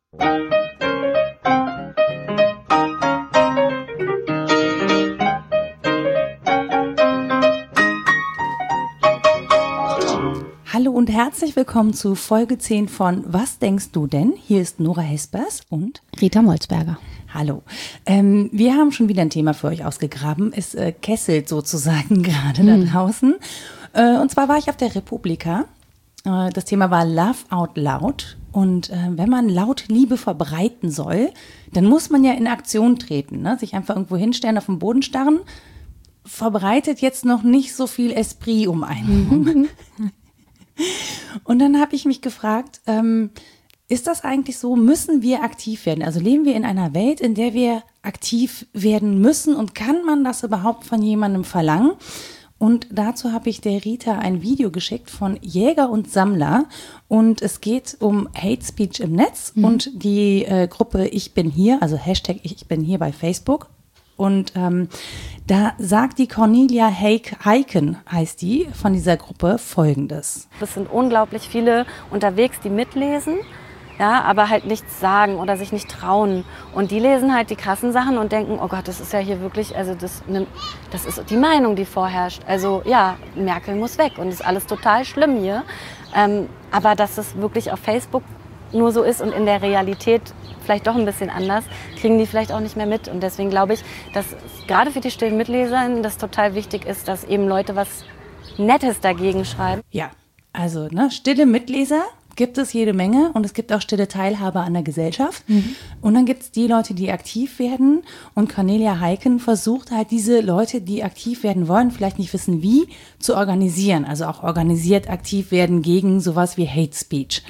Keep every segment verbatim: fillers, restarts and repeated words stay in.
Hallo und herzlich willkommen zu Folge zehn von Was denkst du denn? Hier ist Nora Hespers und Rita Molzberger. Hallo. Ähm, wir haben schon wieder ein Thema für euch ausgegraben. Es äh, kesselt sozusagen gerade mhm. da draußen. Äh, und zwar war ich auf der Republika. Äh, das Thema war Love Out Loud. Und äh, wenn man laut Liebe verbreiten soll, dann muss man ja in Aktion treten, ne? Sich einfach irgendwo hinstellen, auf den Boden starren. Verbreitet jetzt noch nicht so viel Esprit um einen. Mhm. Und dann habe ich mich gefragt, ähm, ist das eigentlich so, müssen wir aktiv werden? Also leben wir in einer Welt, in der wir aktiv werden müssen und kann man das überhaupt von jemandem verlangen? Und dazu habe ich der Rita ein Video geschickt von Jäger und Sammler und es geht um Hate Speech im Netz mhm. und die äh, Gruppe Ich bin hier, also Hashtag Ich bin hier bei Facebook. Und ähm, da sagt die Cornelia Heiken, heißt die, von dieser Gruppe Folgendes. Es sind unglaublich viele unterwegs, die mitlesen, ja, aber halt nichts sagen oder sich nicht trauen. Und die lesen halt die krassen Sachen und denken, oh Gott, das ist ja hier wirklich, also das, das ist die Meinung, die vorherrscht. Also ja, Merkel muss weg und ist alles total schlimm hier. Ähm, aber dass es wirklich auf Facebook nur so ist und in der Realität vielleicht doch ein bisschen anders, kriegen die vielleicht auch nicht mehr mit. Und deswegen glaube ich, dass gerade für die stillen Mitleser das total wichtig ist, dass eben Leute was Nettes dagegen schreiben. Ja, also ne, stille Mitleser gibt es jede Menge und es gibt auch stille Teilhaber an der Gesellschaft. Mhm. Und dann gibt es die Leute, die aktiv werden. Und Cornelia Heiken versucht halt diese Leute, die aktiv werden wollen, vielleicht nicht wissen wie, zu organisieren. Also auch organisiert aktiv werden gegen sowas wie Hate Speech.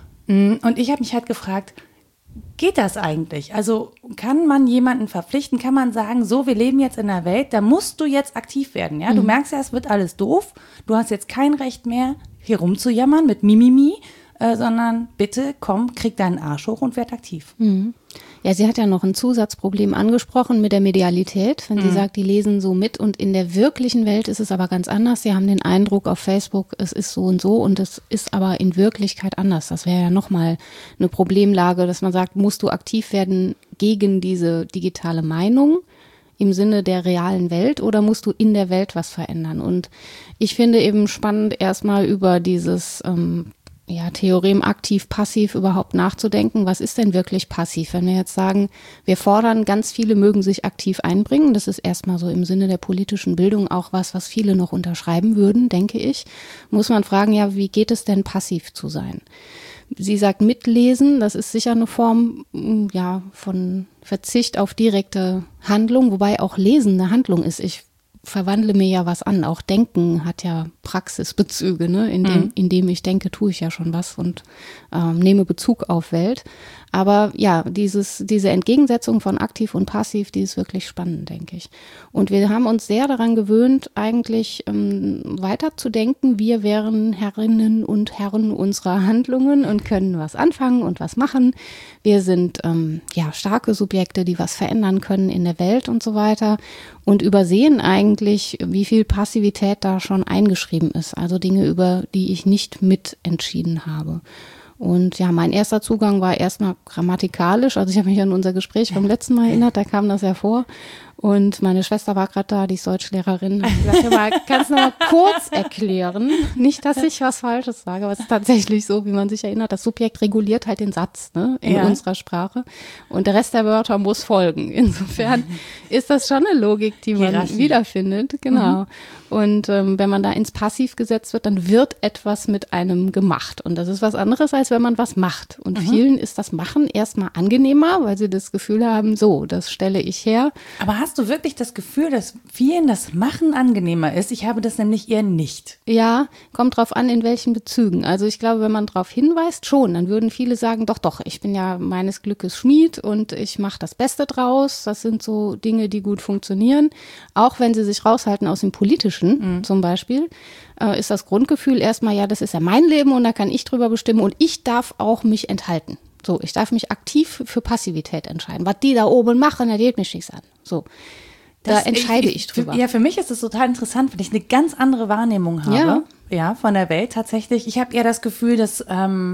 Und ich habe mich halt gefragt, geht das eigentlich? Also kann man jemanden verpflichten, kann man sagen, so, wir leben jetzt in einer Welt, da musst du jetzt aktiv werden. Ja? Du mhm. merkst ja, es wird alles doof, du hast jetzt kein Recht mehr, hier rumzujammern mit Mimimi, äh, sondern bitte komm, krieg deinen Arsch hoch und werd aktiv. Mhm. Ja, sie hat ja noch ein Zusatzproblem angesprochen mit der Medialität, wenn mhm. sie sagt, die lesen so mit und in der wirklichen Welt ist es aber ganz anders. Sie haben den Eindruck auf Facebook, es ist so und so und es ist aber in Wirklichkeit anders. Das wäre ja nochmal eine Problemlage, dass man sagt, musst du aktiv werden gegen diese digitale Meinung im Sinne der realen Welt oder musst du in der Welt was verändern? Und ich finde eben spannend, erstmal über dieses ähm, ja, Theorem aktiv-passiv überhaupt nachzudenken. Was ist denn wirklich passiv? Wenn wir jetzt sagen, wir fordern, ganz viele mögen sich aktiv einbringen, das ist erstmal so im Sinne der politischen Bildung auch was, was viele noch unterschreiben würden, denke ich, muss man fragen, ja, wie geht es denn passiv zu sein? Sie sagt mitlesen, das ist sicher eine Form ja, von Verzicht auf direkte Handlung, wobei auch Lesen eine Handlung ist. Ich verwandle mir ja was an. Auch Denken hat ja Praxisbezüge, ne? Indem, mhm. indem ich denke, tue ich ja schon was und ähm, nehme Bezug auf Welt. Aber ja, dieses, diese Entgegensetzung von aktiv und passiv, die ist wirklich spannend, denke ich. Und wir haben uns sehr daran gewöhnt, eigentlich ähm, weiterzudenken. Wir wären Herrinnen und Herren unserer Handlungen und können was anfangen und was machen. Wir sind ähm, ja starke Subjekte, die was verändern können in der Welt und so weiter. Und übersehen eigentlich, wie viel Passivität da schon eingeschrieben ist. Also Dinge, über die ich nicht mitentschieden habe. Und ja, mein erster Zugang war erstmal grammatikalisch. Also ich habe mich an unser Gespräch vom letzten Mal erinnert, da kam das ja vor. Und meine Schwester war gerade da, die ist Deutschlehrerin. Ich sagte mal, kannst du noch mal kurz erklären? Nicht, dass ich was Falsches sage, aber es ist tatsächlich so, wie man sich erinnert. Das Subjekt reguliert halt den Satz, ne, in ja. unserer Sprache. Und der Rest der Wörter muss folgen. Insofern ist das schon eine Logik, die man Hierarchie. wiederfindet. Genau. Mhm. Und ähm, wenn man da ins Passiv gesetzt wird, dann wird etwas mit einem gemacht. Und das ist was anderes, als wenn man was macht. Und mhm. vielen ist das Machen erstmal angenehmer, weil sie das Gefühl haben, so, das stelle ich her. Aber hast du wirklich das Gefühl, dass vielen das Machen angenehmer ist? Ich habe das nämlich eher nicht. Ja, kommt drauf an, in welchen Bezügen. Also ich glaube, wenn man darauf hinweist, schon, dann würden viele sagen, doch, doch, ich bin ja meines Glückes Schmied und ich mache das Beste draus. Das sind so Dinge, die gut funktionieren. Auch wenn sie sich raushalten aus dem Politischen mhm. zum Beispiel, äh, ist das Grundgefühl erstmal, ja, das ist ja mein Leben und da kann ich drüber bestimmen und ich darf auch mich enthalten. So, ich darf mich aktiv für Passivität entscheiden. Was die da oben machen, da geht mich nichts an. So, da das, entscheide ich, ich drüber. Ja, für mich ist es total interessant, weil ich eine ganz andere Wahrnehmung habe, ja, ja von der Welt tatsächlich. Ich habe eher das Gefühl, dass ähm,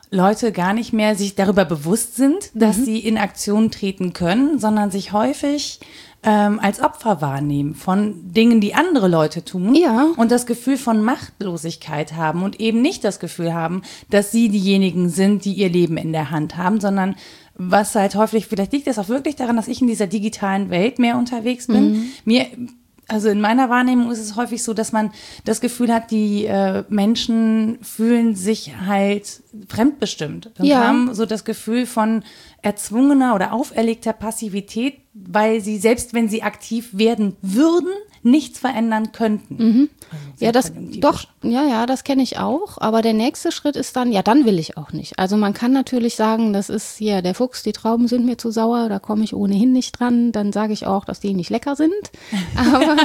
Leute gar nicht mehr sich darüber bewusst sind, dass Mhm. sie in Aktion treten können, sondern sich häufig ähm, als Opfer wahrnehmen von Dingen, die andere Leute tun Ja. und das Gefühl von Machtlosigkeit haben und eben nicht das Gefühl haben, dass sie diejenigen sind, die ihr Leben in der Hand haben, sondern was halt häufig, vielleicht liegt das auch wirklich daran, dass ich in dieser digitalen Welt mehr unterwegs bin. Mhm. Mir Also in meiner Wahrnehmung ist es häufig so, dass man das Gefühl hat, die äh, Menschen fühlen sich halt fremdbestimmt und Ja. haben so das Gefühl von erzwungener oder auferlegter Passivität, weil sie, selbst wenn sie aktiv werden würden, nichts verändern könnten. Mhm. Also Ja, das, konjunktivisch. doch, ja, ja, das kenne ich auch. Aber der nächste Schritt ist dann, ja, dann will ich auch nicht. Also man kann natürlich sagen, das ist hier der Fuchs, die Trauben sind mir zu sauer, da komme ich ohnehin nicht dran. Dann sage ich auch, dass die nicht lecker sind. Aber,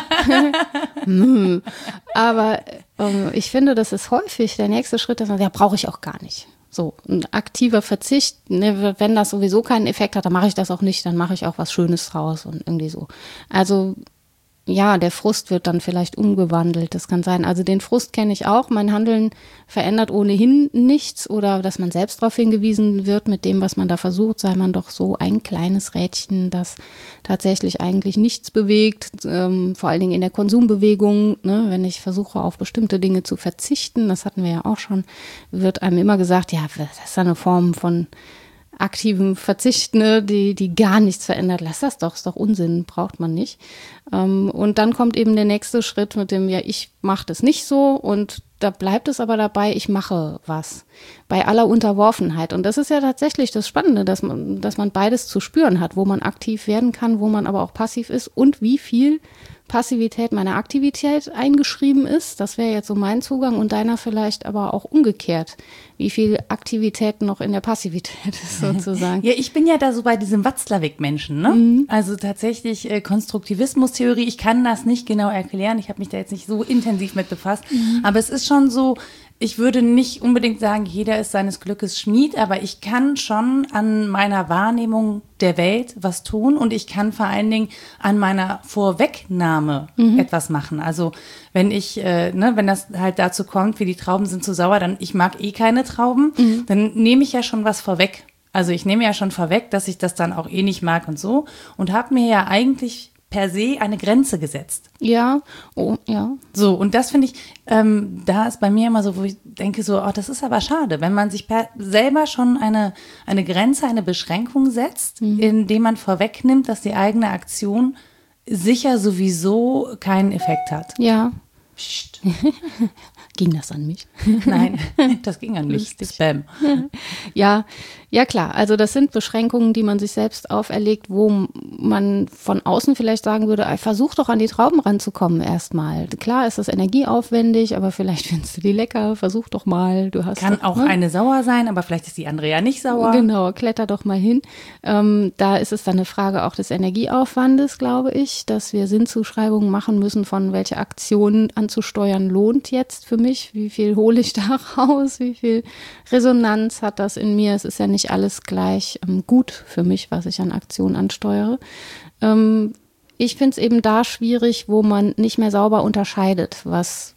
mm, aber ähm, ich finde, das ist häufig der nächste Schritt, dass man, ja, brauche ich auch gar nicht. So, ein aktiver Verzicht, ne, wenn das sowieso keinen Effekt hat, dann mache ich das auch nicht, dann mache ich auch was Schönes draus und irgendwie so. Also ja, der Frust wird dann vielleicht umgewandelt, das kann sein. Also den Frust kenne ich auch. Mein Handeln verändert ohnehin nichts oder dass man selbst darauf hingewiesen wird mit dem, was man da versucht, sei man doch so ein kleines Rädchen, das tatsächlich eigentlich nichts bewegt, ähm, vor allen Dingen in der Konsumbewegung, ne, wenn ich versuche, auf bestimmte Dinge zu verzichten, das hatten wir ja auch schon, wird einem immer gesagt, ja, das ist eine Form von aktiven Verzicht, ne, die, die gar nichts verändert. Lass das doch, ist doch Unsinn, braucht man nicht. Ähm, und dann kommt eben der nächste Schritt mit dem, ja, ich mache das nicht so und da bleibt es aber dabei, ich mache was. Bei aller Unterworfenheit. Und das ist ja tatsächlich das Spannende, dass man, dass man beides zu spüren hat, wo man aktiv werden kann, wo man aber auch passiv ist und wie viel Passivität meiner Aktivität eingeschrieben ist. Das wäre jetzt so mein Zugang und deiner vielleicht aber auch umgekehrt. Wie viel Aktivität noch in der Passivität ist sozusagen. Ja, ich bin ja da so bei diesem Watzlawick-Menschen, ne? Mhm. Also tatsächlich äh, Konstruktivismus-Theorie, ich kann das nicht genau erklären, ich habe mich da jetzt nicht so intensiv mit befasst, Mhm. aber es ist schon so, ich würde nicht unbedingt sagen, jeder ist seines Glückes Schmied, aber ich kann schon an meiner Wahrnehmung der Welt was tun und ich kann vor allen Dingen an meiner Vorwegnahme etwas machen. Also wenn ich, äh, ne, wenn das halt dazu kommt, wie die Trauben sind zu sauer, dann ich mag eh keine Trauben, dann nehme ich ja schon was vorweg. Also ich nehme ja schon vorweg, dass ich das dann auch eh nicht mag und so und habe mir ja eigentlich per se eine Grenze gesetzt. Ja, oh, ja. So, und das finde ich, ähm, da ist bei mir immer so, wo ich denke so, oh, das ist aber schade, wenn man sich per, selber schon eine, eine Grenze, eine Beschränkung setzt, mhm. indem man vorwegnimmt, dass die eigene Aktion sicher sowieso keinen Effekt hat. Ja. Psst. Ging das an mich? Nein, das ging an mich. Spam. Ja, ja klar. Also das sind Beschränkungen, die man sich selbst auferlegt, wo man von außen vielleicht sagen würde, versuch doch an die Trauben ranzukommen erstmal. Klar ist das energieaufwendig, aber vielleicht findest du die lecker, versuch doch mal. Du hast Kann doch, auch ne? eine sauer sein, aber vielleicht ist die andere ja nicht sauer. Genau, kletter doch mal hin. Ähm, da ist es dann eine Frage auch des Energieaufwandes, glaube ich, dass wir Sinnzuschreibungen machen müssen, von welche Aktionen anzusteuern lohnt jetzt für mich. Wie viel hole ich da raus? Wie viel Resonanz hat das in mir? Es ist ja nicht alles gleich ähm, gut für mich, was ich an Aktionen ansteuere. Ähm, ich finde es eben da schwierig, wo man nicht mehr sauber unterscheidet, was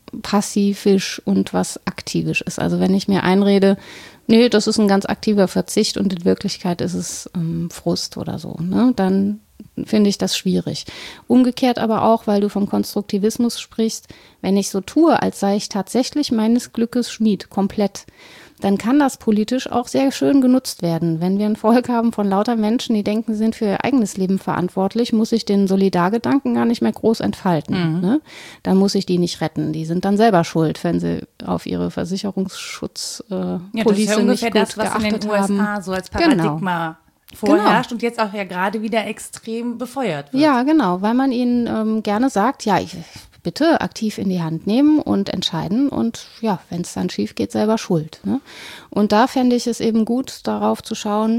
passivisch und was aktivisch ist. Also wenn ich mir einrede, nee, das ist ein ganz aktiver Verzicht und in Wirklichkeit ist es ähm, Frust oder so, ne? Dann finde ich das schwierig. Umgekehrt aber auch, weil du vom Konstruktivismus sprichst, wenn ich so tue, als sei ich tatsächlich meines Glückes Schmied, komplett, dann kann das politisch auch sehr schön genutzt werden. Wenn wir ein Volk haben von lauter Menschen, die denken, sie sind für ihr eigenes Leben verantwortlich, muss ich den Solidargedanken gar nicht mehr groß entfalten. Mhm. Ne? Dann muss ich die nicht retten. Die sind dann selber schuld, wenn sie auf ihre Versicherungsschutzpolice äh, ja, das ist ja ungefähr nicht gut das, was geachtet in den U S A haben. so als Paradigma genau. vorherrscht Genau. und jetzt auch ja gerade wieder extrem befeuert wird. Ja, genau, weil man ihnen ähm, gerne sagt, ja, ich, bitte aktiv in die Hand nehmen und entscheiden und ja, wenn es dann schief geht, selber schuld. Ne? Und da fände ich es eben gut, darauf zu schauen,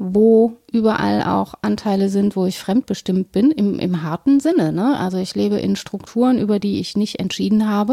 wo überall auch Anteile sind, wo ich fremdbestimmt bin, im, im harten Sinne. Ne? Also ich lebe in Strukturen, über die ich nicht entschieden habe,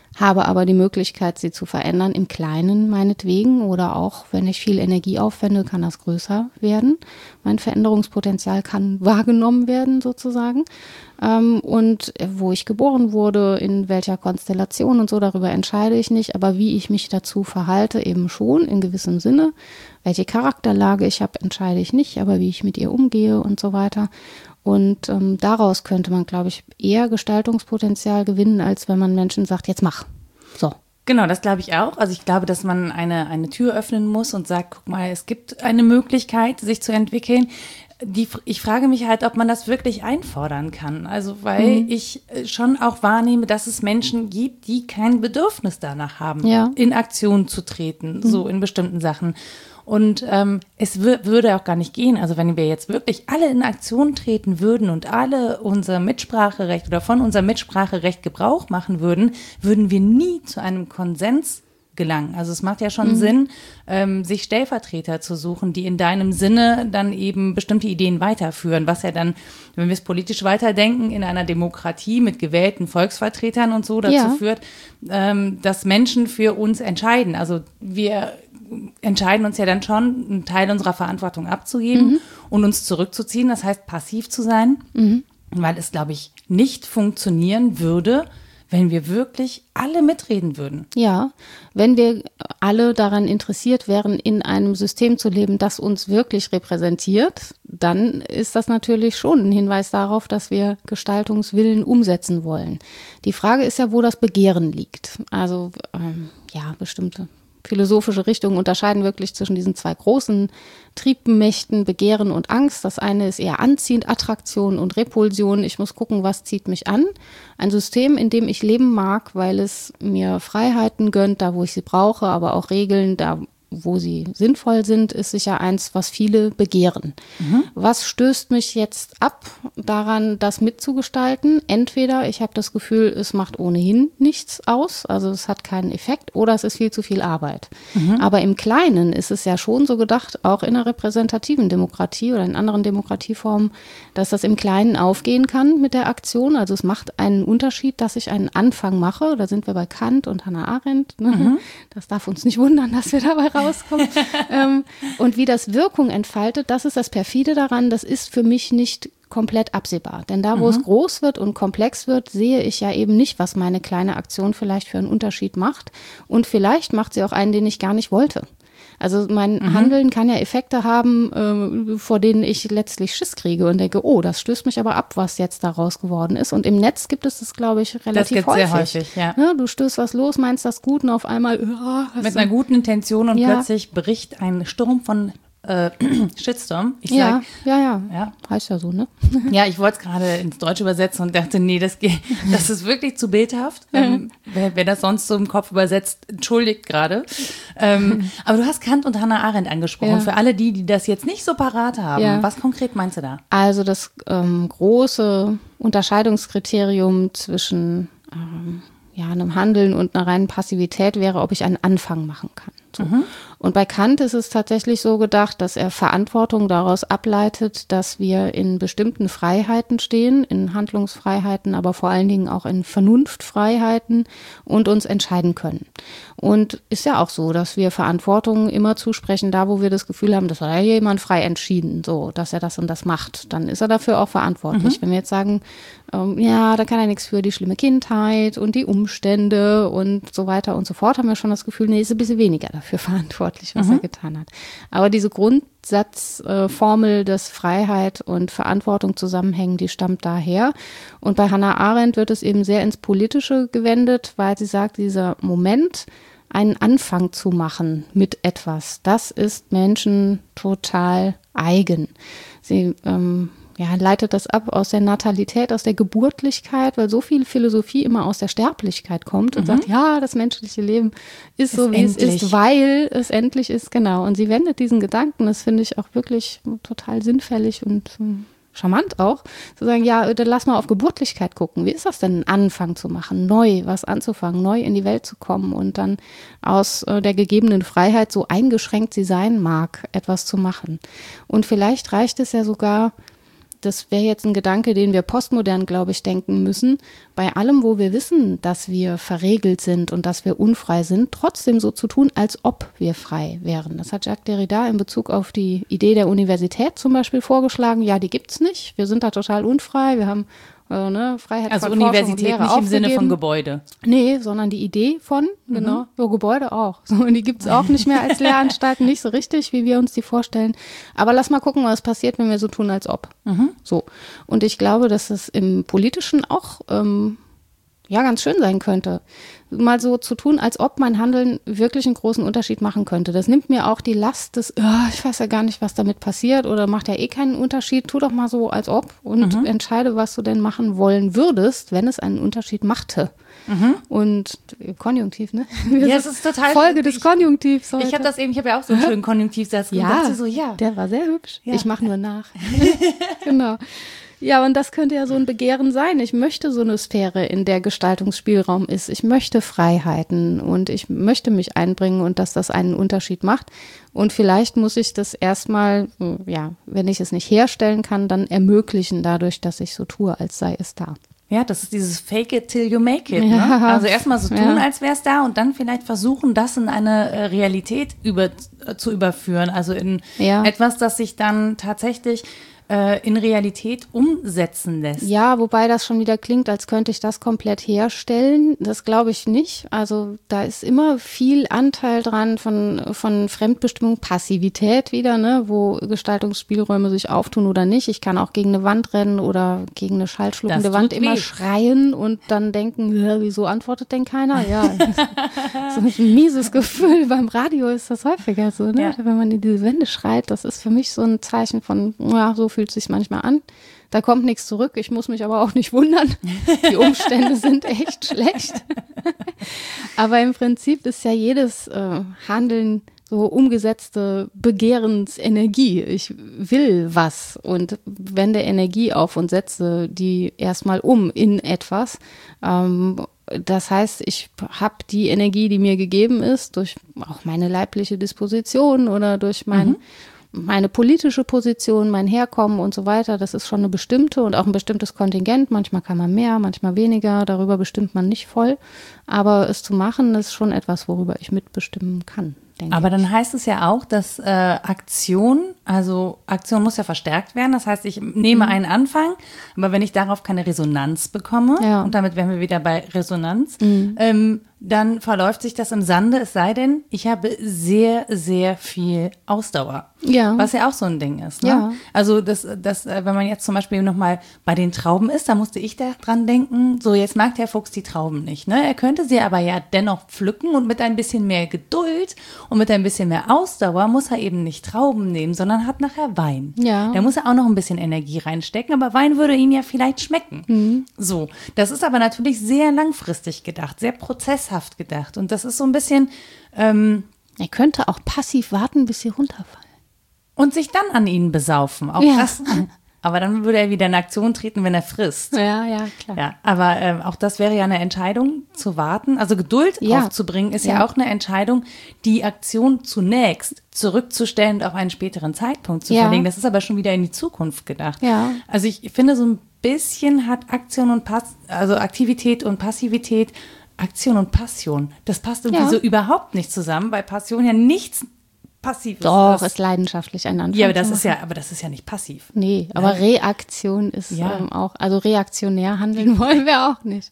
habe aber die Möglichkeit, sie zu verändern, im Kleinen meinetwegen oder auch, wenn ich viel Energie aufwende, kann das größer werden. Mein Veränderungspotenzial kann wahrgenommen werden sozusagen. Ähm, und wo ich geboren wurde, in welcher Konstellation und so, darüber entscheide ich nicht, aber wie ich mich dazu verhalte, eben schon in gewissem Sinne. Welche Charakterlage ich habe, entscheide ich nicht, aber wie ich mit ihr umgehe und so weiter. Und ähm, daraus könnte man, glaube ich, eher Gestaltungspotenzial gewinnen, als wenn man Menschen sagt, jetzt mach. So. Genau, das glaube ich auch. Also ich glaube, dass man eine, eine Tür öffnen muss und sagt, guck mal, es gibt eine Möglichkeit, sich zu entwickeln. Die, ich frage mich halt, ob man das wirklich einfordern kann. Also weil mhm. ich schon auch wahrnehme, dass es Menschen gibt, die kein Bedürfnis danach haben, ja. in Aktion zu treten, mhm. so in bestimmten Sachen. Und ähm, es w- würde auch gar nicht gehen, also wenn wir jetzt wirklich alle in Aktion treten würden und alle unser Mitspracherecht oder von unserem Mitspracherecht Gebrauch machen würden, würden wir nie zu einem Konsens gelangen. Also es macht ja schon mhm. Sinn, ähm, sich Stellvertreter zu suchen, die in deinem Sinne dann eben bestimmte Ideen weiterführen, was ja dann, wenn wir es politisch weiterdenken, in einer Demokratie mit gewählten Volksvertretern und so dazu ja. führt, ähm, dass Menschen für uns entscheiden. Also wir entscheiden uns ja dann schon, einen Teil unserer Verantwortung abzugeben mhm. und uns zurückzuziehen, das heißt passiv zu sein, mhm. weil es, glaube ich, nicht funktionieren würde, wenn wir wirklich alle mitreden würden. Ja, wenn wir alle daran interessiert wären, in einem System zu leben, das uns wirklich repräsentiert, dann ist das natürlich schon ein Hinweis darauf, dass wir Gestaltungswillen umsetzen wollen. Die Frage ist ja, wo das Begehren liegt. Also ähm, ja, bestimmte philosophische Richtungen unterscheiden wirklich zwischen diesen zwei großen Triebmächten, Begehren und Angst. Das eine ist eher anziehend, Attraktion und Repulsion. Ich muss gucken, was zieht mich an. Ein System, in dem ich leben mag, weil es mir Freiheiten gönnt, da wo ich sie brauche, aber auch Regeln, da wo sie sinnvoll sind, ist sicher eins, was viele begehren. Mhm. Was stößt mich jetzt ab daran, das mitzugestalten? Entweder ich habe das Gefühl, es macht ohnehin nichts aus, also es hat keinen Effekt, oder es ist viel zu viel Arbeit. Mhm. Aber im Kleinen ist es ja schon so gedacht, auch in einer repräsentativen Demokratie oder in anderen Demokratieformen, dass das im Kleinen aufgehen kann mit der Aktion. Also es macht einen Unterschied, dass ich einen Anfang mache. Da sind wir bei Kant und Hannah Arendt. Ne? Mhm. Das darf uns nicht wundern, dass wir dabei rauskommt. ähm, und wie das Wirkung entfaltet, das ist das Perfide daran, das ist für mich nicht komplett absehbar. Denn da, wo mhm. es groß wird und komplex wird, sehe ich ja eben nicht, was meine kleine Aktion vielleicht für einen Unterschied macht. Und vielleicht macht sie auch einen, den ich gar nicht wollte. Also mein mhm. Handeln kann ja Effekte haben, äh, vor denen ich letztlich Schiss kriege und denke, oh, das stößt mich aber ab, was jetzt daraus geworden ist. Und im Netz gibt es das, glaube ich, relativ das gibt's häufig. Sehr häufig, ja. Ja, du stößt was los, meinst das gut und auf einmal oh, mit einer guten Intention und ja. plötzlich bricht ein Sturm von äh, Shitstorm. Ich ja, sag, ja, ja, ja, heißt ja so, ne? Ja, ich wollte es gerade ins Deutsche übersetzen und dachte, nee, das geht, das ist wirklich zu bildhaft. Ähm, wer, wer das sonst so im Kopf übersetzt, entschuldigt gerade. Ähm, aber du hast Kant und Hannah Arendt angesprochen. Ja. Für alle die, die das jetzt nicht so parat haben, ja. was konkret meinst du da? Also das ähm, große Unterscheidungskriterium zwischen ähm, ja, einem Handeln und einer reinen Passivität wäre, ob ich einen Anfang machen kann. So. Mhm. Und bei Kant ist es tatsächlich so gedacht, dass er Verantwortung daraus ableitet, dass wir in bestimmten Freiheiten stehen, in Handlungsfreiheiten, aber vor allen Dingen auch in Vernunftfreiheiten und uns entscheiden können. Und ist ja auch so, dass wir Verantwortung immer zusprechen, da wo wir das Gefühl haben, das hat ja jemand frei entschieden, so, dass er das und das macht, dann ist er dafür auch verantwortlich. Mhm. Wenn wir jetzt sagen, ähm, ja, da kann er nichts für die schlimme Kindheit und die Umstände und so weiter und so fort, haben wir schon das Gefühl, nee, ist ein bisschen weniger dafür verantwortlich, was mhm. er getan hat. Aber diese Grundsatzformel, äh, dass Freiheit und Verantwortung zusammenhängen, die stammt daher. Und bei Hannah Arendt wird es eben sehr ins Politische gewendet, weil sie sagt, dieser Moment, einen Anfang zu machen mit etwas, das ist Menschen total eigen. Sie ähm, ja, leitet das ab aus der Natalität, aus der Geburtlichkeit, weil so viel Philosophie immer aus der Sterblichkeit kommt und mhm. sagt, ja, das menschliche Leben ist, ist so, wie endlich. es ist, weil es endlich ist, genau. Und sie wendet diesen Gedanken, das finde ich auch wirklich total sinnfällig und ähm, charmant auch, zu sagen, ja, dann lass mal auf Geburtlichkeit gucken. Wie ist das denn, einen Anfang zu machen, neu was anzufangen, neu in die Welt zu kommen und dann aus äh, der gegebenen Freiheit, so eingeschränkt sie sein mag, etwas zu machen. Und vielleicht reicht es ja sogar, das wäre jetzt ein Gedanke, den wir postmodern, glaube ich, denken müssen, bei allem, wo wir wissen, dass wir verregelt sind und dass wir unfrei sind, trotzdem so zu tun, als ob wir frei wären. Das hat Jacques Derrida in Bezug auf die Idee der Universität zum Beispiel vorgeschlagen. Ja, die gibt's nicht. Wir sind da total unfrei. Wir haben äh, ne, Freiheit also von Forschung und Universität Lehre nicht im aufgegeben. Sinne von Gebäude. Nee, sondern die Idee von, genau, ja, Gebäude auch. So, und die gibt's auch nicht mehr als Lehranstalten, nicht so richtig, wie wir uns die vorstellen. Aber lass mal gucken, was passiert, wenn wir so tun, als ob. Mhm. So. Und ich glaube, dass es im Politischen auch ähm, ja ganz schön sein könnte, mal so zu tun, als ob mein Handeln wirklich einen großen Unterschied machen könnte. Das nimmt mir auch die Last des, oh, ich weiß ja gar nicht, was damit passiert oder macht ja eh keinen Unterschied. Tu doch mal so, als ob und mhm. entscheide, was du denn machen wollen würdest, wenn es einen Unterschied machte. Mhm. Und Konjunktiv, ne? Ja, es ist total Folge des Konjunktivs heute. Ich habe das eben, ich habe ja auch so einen schönen Konjunktivsatz ja, und dachte so, ja. Der war sehr hübsch. Ja. Ich mache nur nach. Genau. Ja, und das könnte ja so ein Begehren sein. Ich möchte so eine Sphäre, in der Gestaltungsspielraum ist. Ich möchte Freiheiten und ich möchte mich einbringen und dass das einen Unterschied macht. Und vielleicht muss ich das erstmal, ja, wenn ich es nicht herstellen kann, dann ermöglichen dadurch, dass ich so tue, als sei es da. Ja, das ist dieses Fake it till you make it. Ja. Ne? Also erstmal so tun, Ja. als wäre es da und dann vielleicht versuchen, das in eine äh, Realität über, äh, zu überführen. Also in Ja. etwas, das sich dann tatsächlich äh, in Realität umsetzen lässt. Ja, wobei das schon wieder klingt, als könnte ich das komplett herstellen. Das glaube ich nicht. Also da ist immer viel Anteil dran von, von Fremdbestimmung, Passivität wieder, ne, wo Gestaltungsspielräume sich auftun oder nicht. Ich kann auch gegen eine Wand rennen oder gegen eine schallschluckende Das Wand tut immer weh. schreien und dann denken, ja, wieso antwortet denn keiner? Ja, so ein mieses Gefühl. Beim Radio ist das häufiger so, ne? Ja. Wenn man in diese Wände schreit, das ist für mich so ein Zeichen von, ja, so fühlt es sich manchmal an. Da kommt nichts zurück. Ich muss mich aber auch nicht wundern. Die Umstände sind echt schlecht. Aber im Prinzip ist ja jedes äh, Handeln so umgesetzte Begehrensenergie. Ich will was und wende Energie auf und setze die erstmal um in etwas. Ähm, das heißt, ich habe die Energie, die mir gegeben ist, durch auch meine leibliche Disposition oder durch mein, mhm. meine politische Position, mein Herkommen und so weiter. Das ist schon eine bestimmte und auch ein bestimmtes Kontingent. Manchmal kann man mehr, manchmal weniger. Darüber bestimmt man nicht voll. Aber es zu machen, ist schon etwas, worüber ich mitbestimmen kann. Aber dann heißt es ja auch, dass äh, Aktion, also Aktion muss ja verstärkt werden. Das heißt, ich nehme mhm. einen Anfang, aber wenn ich darauf keine Resonanz bekomme, ja. und damit wären wir wieder bei Resonanz, mhm. ähm, dann verläuft sich das im Sande, es sei denn, ich habe sehr, sehr viel Ausdauer. Ja. Was ja auch so ein Ding ist. Ne? Ja. Also, das, das, wenn man jetzt zum Beispiel nochmal bei den Trauben ist, da musste ich da dran denken, so jetzt mag der Fuchs die Trauben nicht. Ne? Er könnte sie aber ja dennoch pflücken und mit ein bisschen mehr Geduld und mit ein bisschen mehr Ausdauer muss er eben nicht Trauben nehmen, sondern hat nachher Wein. Ja. Da muss er auch noch ein bisschen Energie reinstecken, aber Wein würde ihm ja vielleicht schmecken. Mhm. So, das ist aber natürlich sehr langfristig gedacht, sehr prozesshaft gedacht und das ist so ein bisschen ähm, er könnte auch passiv warten, bis sie runterfallen. und sich dann an ihnen besaufen. Auch Ja. das. Aber dann würde er wieder in Aktion treten, wenn er frisst. Ja, ja, klar. Ja, aber ähm, auch das wäre ja eine Entscheidung, zu warten. Also Geduld Ja. aufzubringen ist ja. Ja. auch eine Entscheidung, die Aktion zunächst zurückzustellen und auf einen späteren Zeitpunkt zu Ja. verlegen. Das ist aber schon wieder in die Zukunft gedacht. Ja. Also ich finde, so ein bisschen hat Aktion und Pass, also Aktivität und Passivität, Aktion und Passion. Das passt irgendwie Ja. so überhaupt nicht zusammen, weil Passion ja nichts Passives Doch, ist. ist leidenschaftlich ein Anfang. Ja, aber das zu ist machen. ja, aber das ist ja nicht passiv. Nee, aber Reaktion ist Ja. ähm, auch, also reaktionär handeln wollen wir auch nicht.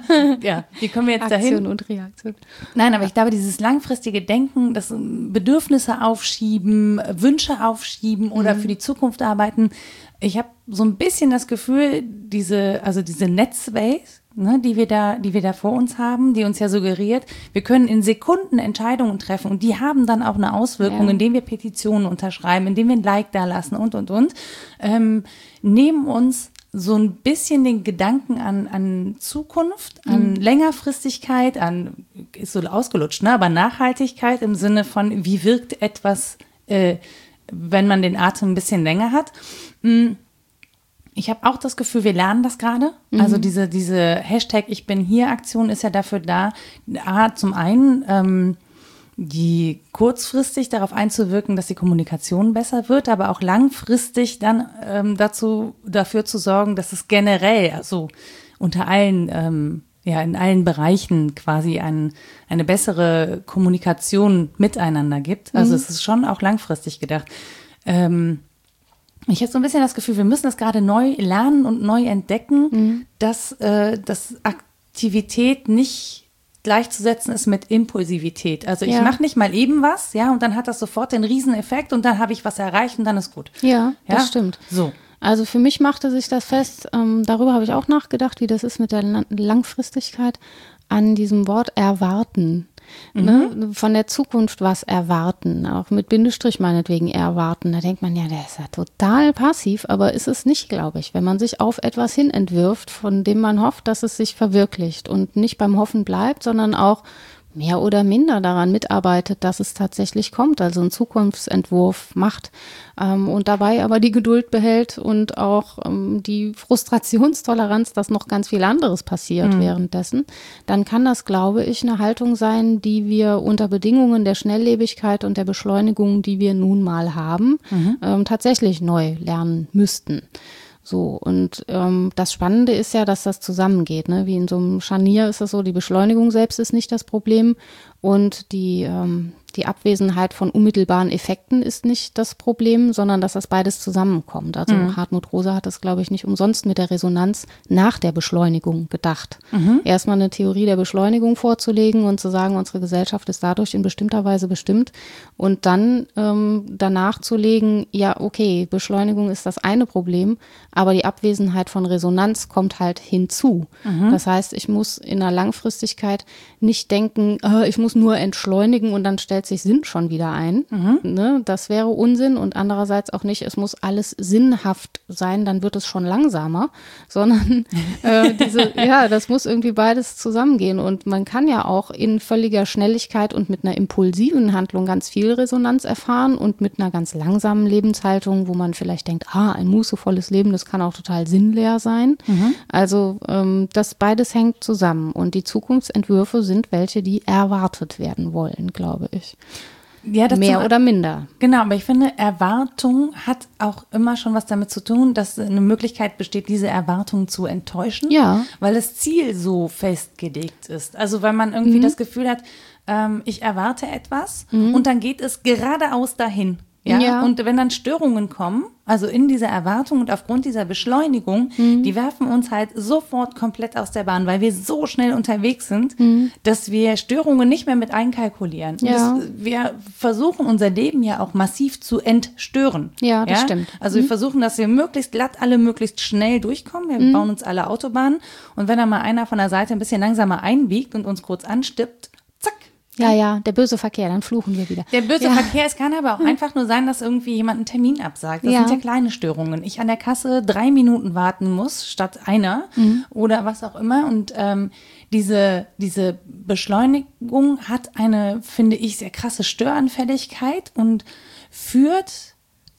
Ja, wie kommen wir jetzt Aktion dahin? und Reaktion. Nein, aber ich glaube, dieses langfristige Denken, das Bedürfnisse aufschieben, Wünsche aufschieben oder für die Zukunft arbeiten. Ich habe so ein bisschen das Gefühl, diese, also diese Netzwelt, ne, die wir da, die wir da vor uns haben, die uns ja suggeriert, wir können in Sekunden Entscheidungen treffen und die haben dann auch eine Auswirkung, Ja. indem wir Petitionen unterschreiben, indem wir ein Like da lassen und, und, und, ähm, nehmen uns so ein bisschen den Gedanken an, an Zukunft, an Längerfristigkeit, an, ist so ausgelutscht, ne, aber Nachhaltigkeit im Sinne von, wie wirkt etwas, äh, wenn man den Atem ein bisschen länger hat. Ich habe auch das Gefühl, wir lernen das gerade. Mhm. Also diese, diese Hashtag Ich bin hier Aktion ist ja dafür da, A, zum einen ähm, die kurzfristig darauf einzuwirken, dass die Kommunikation besser wird, aber auch langfristig dann ähm, dazu dafür zu sorgen, dass es generell, also unter allen, ähm, ja in allen Bereichen quasi ein, eine bessere Kommunikation miteinander gibt. Also mhm. es ist schon auch langfristig gedacht. Ähm, ich habe so ein bisschen das Gefühl, wir müssen das gerade neu lernen und neu entdecken, mhm. dass, äh, dass Aktivität nicht gleichzusetzen ist mit Impulsivität. Also ich ja. mache nicht mal eben was, ja, und dann hat das sofort den Rieseneffekt und dann habe ich was erreicht und dann ist gut. Ja, ja? Das stimmt. So. Also für mich machte sich das fest, ähm, darüber habe ich auch nachgedacht, wie das ist mit der Langfristigkeit, an diesem Wort erwarten. Mhm. Ne? Von der Zukunft was erwarten, auch mit Bindestrich meinetwegen erwarten. Da denkt man, ja, der ist ja total passiv, aber ist es nicht, glaube ich, wenn man sich auf etwas hin entwirft, von dem man hofft, dass es sich verwirklicht und nicht beim Hoffen bleibt, sondern auch mehr oder minder daran mitarbeitet, dass es tatsächlich kommt, also einen Zukunftsentwurf macht ähm, und dabei aber die Geduld behält und auch ähm, die Frustrationstoleranz, dass noch ganz viel anderes passiert mhm. währenddessen, dann kann das, glaube ich, eine Haltung sein, die wir unter Bedingungen der Schnelllebigkeit und der Beschleunigung, die wir nun mal haben, mhm. ähm, tatsächlich neu lernen müssten. So, und ähm, das Spannende ist ja, dass das zusammengeht, ne? Wie in so einem Scharnier ist es so, die Beschleunigung selbst ist nicht das Problem und die, ähm, die Abwesenheit von unmittelbaren Effekten ist nicht das Problem, sondern dass das beides zusammenkommt. Also mhm. Hartmut Rosa hat das, glaube ich, nicht umsonst mit der Resonanz nach der Beschleunigung gedacht. Mhm. Erstmal eine Theorie der Beschleunigung vorzulegen und zu sagen, unsere Gesellschaft ist dadurch in bestimmter Weise bestimmt und dann ähm, danach zu legen, ja, okay, Beschleunigung ist das eine Problem, aber die Abwesenheit von Resonanz kommt halt hinzu. Mhm. Das heißt, ich muss in der Langfristigkeit nicht denken, äh, ich muss nur entschleunigen und dann stellt sich Sinn schon wieder ein. Mhm. Ne? Das wäre Unsinn und andererseits auch nicht, es muss alles sinnhaft sein, dann wird es schon langsamer, sondern äh, diese, ja, das muss irgendwie beides zusammengehen und man kann ja auch in völliger Schnelligkeit und mit einer impulsiven Handlung ganz viel Resonanz erfahren und mit einer ganz langsamen Lebenshaltung, wo man vielleicht denkt, ah, ein mußevolles Leben, das kann auch total sinnleer sein. Mhm. Also ähm, das beides hängt zusammen und die Zukunftsentwürfe sind welche, die erwartet werden wollen, glaube ich. Ja, das mehr oder minder. Genau, aber ich finde, Erwartung hat auch immer schon was damit zu tun, dass eine Möglichkeit besteht, diese Erwartung zu enttäuschen, ja. weil das Ziel so festgelegt ist. Also weil man irgendwie mhm. das Gefühl hat, ähm, ich erwarte etwas mhm. und dann geht es geradeaus dahin. Ja? ja, und wenn dann Störungen kommen, also in dieser Erwartung und aufgrund dieser Beschleunigung, mhm. die werfen uns halt sofort komplett aus der Bahn, weil wir so schnell unterwegs sind, mhm. dass wir Störungen nicht mehr mit einkalkulieren. Ja. Das, wir versuchen unser Leben ja auch massiv zu entstören. Ja, das ja? stimmt. Also mhm. wir versuchen, dass wir möglichst glatt alle möglichst schnell durchkommen. Wir mhm. bauen uns alle Autobahnen und wenn dann mal einer von der Seite ein bisschen langsamer einbiegt und uns kurz anstippt, zack. Ja, ja, der böse Verkehr, dann fluchen wir wieder. Der böse ja. Verkehr, es kann aber auch einfach nur sein, dass irgendwie jemand einen Termin absagt. Das ja. sind ja kleine Störungen. Ich an der Kasse drei Minuten warten muss, statt einer mhm. oder was auch immer. Und ähm, diese, diese Beschleunigung hat eine, finde ich, sehr krasse Störanfälligkeit und führt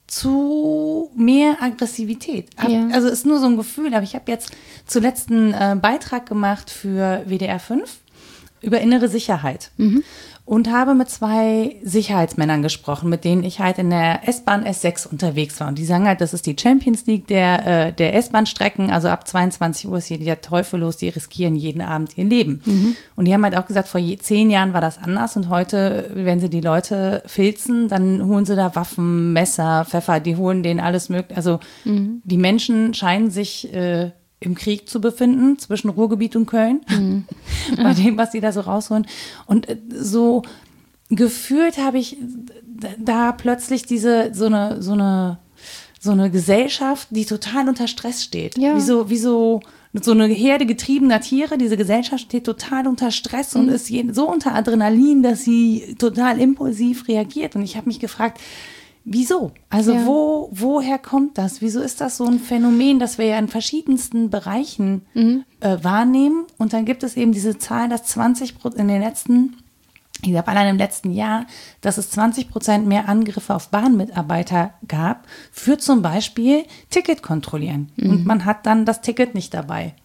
zu mehr Aggressivität. Hab, ja. Also ist nur so ein Gefühl, aber ich habe jetzt zuletzt einen äh, Beitrag gemacht für W D R fünf. Über innere Sicherheit mhm. und habe mit zwei Sicherheitsmännern gesprochen, mit denen ich halt in der S-Bahn S sechs unterwegs war. Und die sagen halt, das ist die Champions League der, äh, der S-Bahn-Strecken, also ab zweiundzwanzig Uhr ist hier der Teufel los, die riskieren jeden Abend ihr Leben. Mhm. Und die haben halt auch gesagt, vor je, zehn Jahren war das anders und heute, wenn sie die Leute filzen, dann holen sie da Waffen, Messer, Pfeffer, die holen denen alles mögliche. Also mhm. die Menschen scheinen sich äh, im Krieg zu befinden, zwischen Ruhrgebiet und Köln, mhm. bei dem, was die da so rausholen. Und so gefühlt habe ich da plötzlich diese, so eine, so eine, so eine Gesellschaft, die total unter Stress steht. Ja. Wie so, wie so, so eine Herde getriebener Tiere. Diese Gesellschaft steht total unter Stress mhm. und ist so unter Adrenalin, dass sie total impulsiv reagiert. Und ich habe mich gefragt, wieso? Also ja. wo, woher kommt das? Wieso ist das so ein Phänomen, das wir ja in verschiedensten Bereichen mhm. äh, wahrnehmen? Und dann gibt es eben diese Zahl, dass zwanzig Prozent in den letzten, ich glaube allein im letzten Jahr, dass es zwanzig Prozent mehr Angriffe auf Bahnmitarbeiter gab für zum Beispiel Ticket kontrollieren. Mhm. Und man hat dann das Ticket nicht dabei.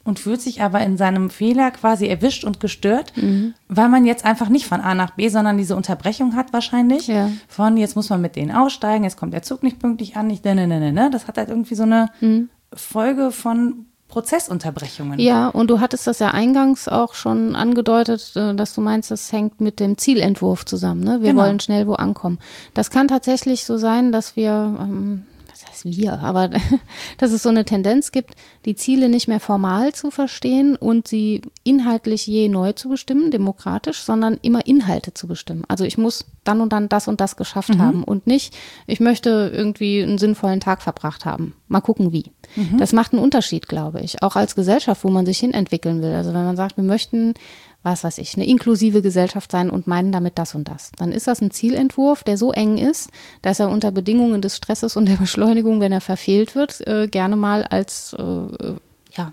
und fühlt sich aber in seinem Fehler quasi erwischt und gestört, mhm. weil man jetzt einfach nicht von A nach B, sondern diese Unterbrechung hat wahrscheinlich. Ja. Von jetzt muss man mit denen aussteigen, jetzt kommt der Zug nicht pünktlich an, nicht, ne, ne, ne, ne. Das hat halt irgendwie so eine mhm. Folge von Prozessunterbrechungen. Ja, und du hattest das ja eingangs auch schon angedeutet, dass du meinst, das hängt mit dem Zielentwurf zusammen. Ne? Wir genau. wollen schnell wo ankommen. Das kann tatsächlich so sein, dass wir, ähm, was heißt wir, aber dass es so eine Tendenz gibt, die Ziele nicht mehr formal zu verstehen und sie inhaltlich je neu zu bestimmen, demokratisch, sondern immer Inhalte zu bestimmen. Also ich muss dann und dann das und das geschafft mhm. haben und nicht, ich möchte irgendwie einen sinnvollen Tag verbracht haben. Mal gucken, wie. Mhm. Das macht einen Unterschied, glaube ich, auch als Gesellschaft, wo man sich hin entwickeln will. Also wenn man sagt, wir möchten, was weiß ich, eine inklusive Gesellschaft sein und meinen damit das und das, dann ist das ein Zielentwurf, der so eng ist, dass er unter Bedingungen des Stresses und der Beschleunigung, wenn er verfehlt wird, äh, gerne mal als äh, ja,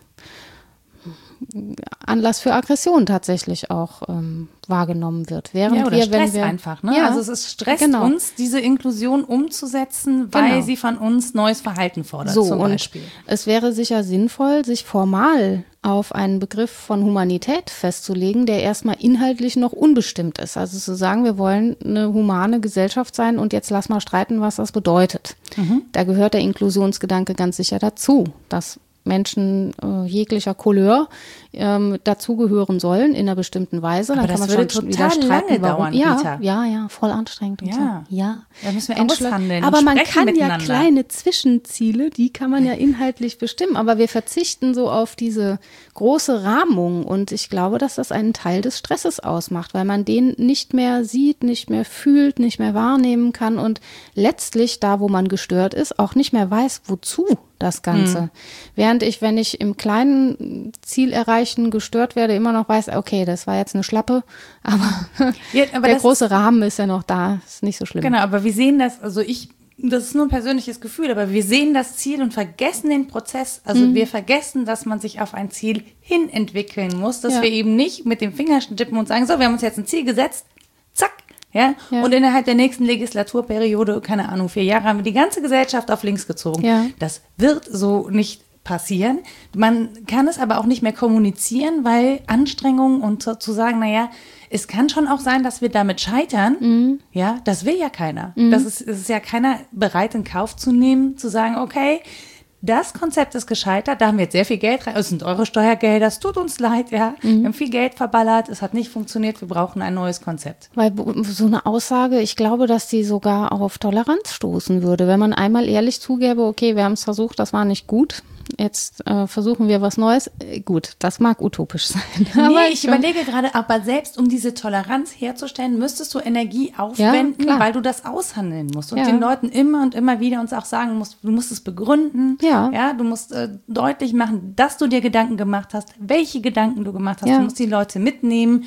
Anlass für Aggression tatsächlich auch ähm, wahrgenommen wird. Während ja, oder wir, Stress wenn wir, einfach. Ne? Ja, also es ist stresst genau. uns, diese Inklusion umzusetzen, weil genau. sie von uns neues Verhalten fordert, so, zum und Beispiel. Es wäre sicher sinnvoll, sich formal auf einen Begriff von Humanität festzulegen, der erstmal inhaltlich noch unbestimmt ist. Also zu sagen, wir wollen eine humane Gesellschaft sein und jetzt lass mal streiten, was das bedeutet. Mhm. Da gehört der Inklusionsgedanke ganz sicher dazu, dass Menschen äh, jeglicher Couleur ähm, dazugehören sollen in einer bestimmten Weise. Aber dann das kann man würde schon total wieder lange streiten, warum. dauern, ja, Rita. ja, ja, voll anstrengend. Und ja. so. ja, da müssen wir Entschl- aushandeln Aber und man sprechen kann ja miteinander. kleine Zwischenziele, die kann man ja inhaltlich bestimmen, aber wir verzichten so auf diese große Rahmung und ich glaube, dass das einen Teil des Stresses ausmacht, weil man den nicht mehr sieht, nicht mehr fühlt, nicht mehr wahrnehmen kann und letztlich da, wo man gestört ist, auch nicht mehr weiß, wozu das Ganze. Mhm. Während ich, wenn ich im kleinen Ziel erreichen gestört werde, immer noch weiß, okay, das war jetzt eine Schlappe, aber, ja, aber der große ist, Rahmen ist ja noch da, ist nicht so schlimm. Genau, aber wir sehen das, also ich, das ist nur ein persönliches Gefühl, aber wir sehen das Ziel und vergessen den Prozess. Also mhm. wir vergessen, dass man sich auf ein Ziel hin entwickeln muss, dass ja. wir eben nicht mit dem Finger tippen und sagen, so, wir haben uns jetzt ein Ziel gesetzt, zack, Ja? ja, und innerhalb der nächsten Legislaturperiode, keine Ahnung, vier Jahre, haben wir die ganze Gesellschaft auf links gezogen. Ja. Das wird so nicht passieren. Man kann es aber auch nicht mehr kommunizieren, weil Anstrengungen und zu, zu sagen, naja, es kann schon auch sein, dass wir damit scheitern. Mhm. Ja, das will ja keiner. Mhm. Das ist, ist ja keiner bereit, in Kauf zu nehmen, zu sagen, okay, das Konzept ist gescheitert, da haben wir jetzt sehr viel Geld rein, es sind eure Steuergelder, es tut uns leid, ja. Mhm. Wir haben viel Geld verballert, es hat nicht funktioniert, wir brauchen ein neues Konzept. Weil so eine Aussage, ich glaube, dass die sogar auch auf Toleranz stoßen würde, wenn man einmal ehrlich zugäbe, okay, wir haben es versucht, das war nicht gut. Jetzt äh, versuchen wir was Neues. Gut, das mag utopisch sein. Nee, aber ich überlege gerade, aber selbst um diese Toleranz herzustellen, müsstest du Energie aufwenden, ja, weil du das aushandeln musst und ja. den Leuten immer und immer wieder uns auch sagen musst, du musst es begründen. Ja. Ja, du musst äh, deutlich machen, dass du dir Gedanken gemacht hast, welche Gedanken du gemacht hast. Ja. Du musst die Leute mitnehmen.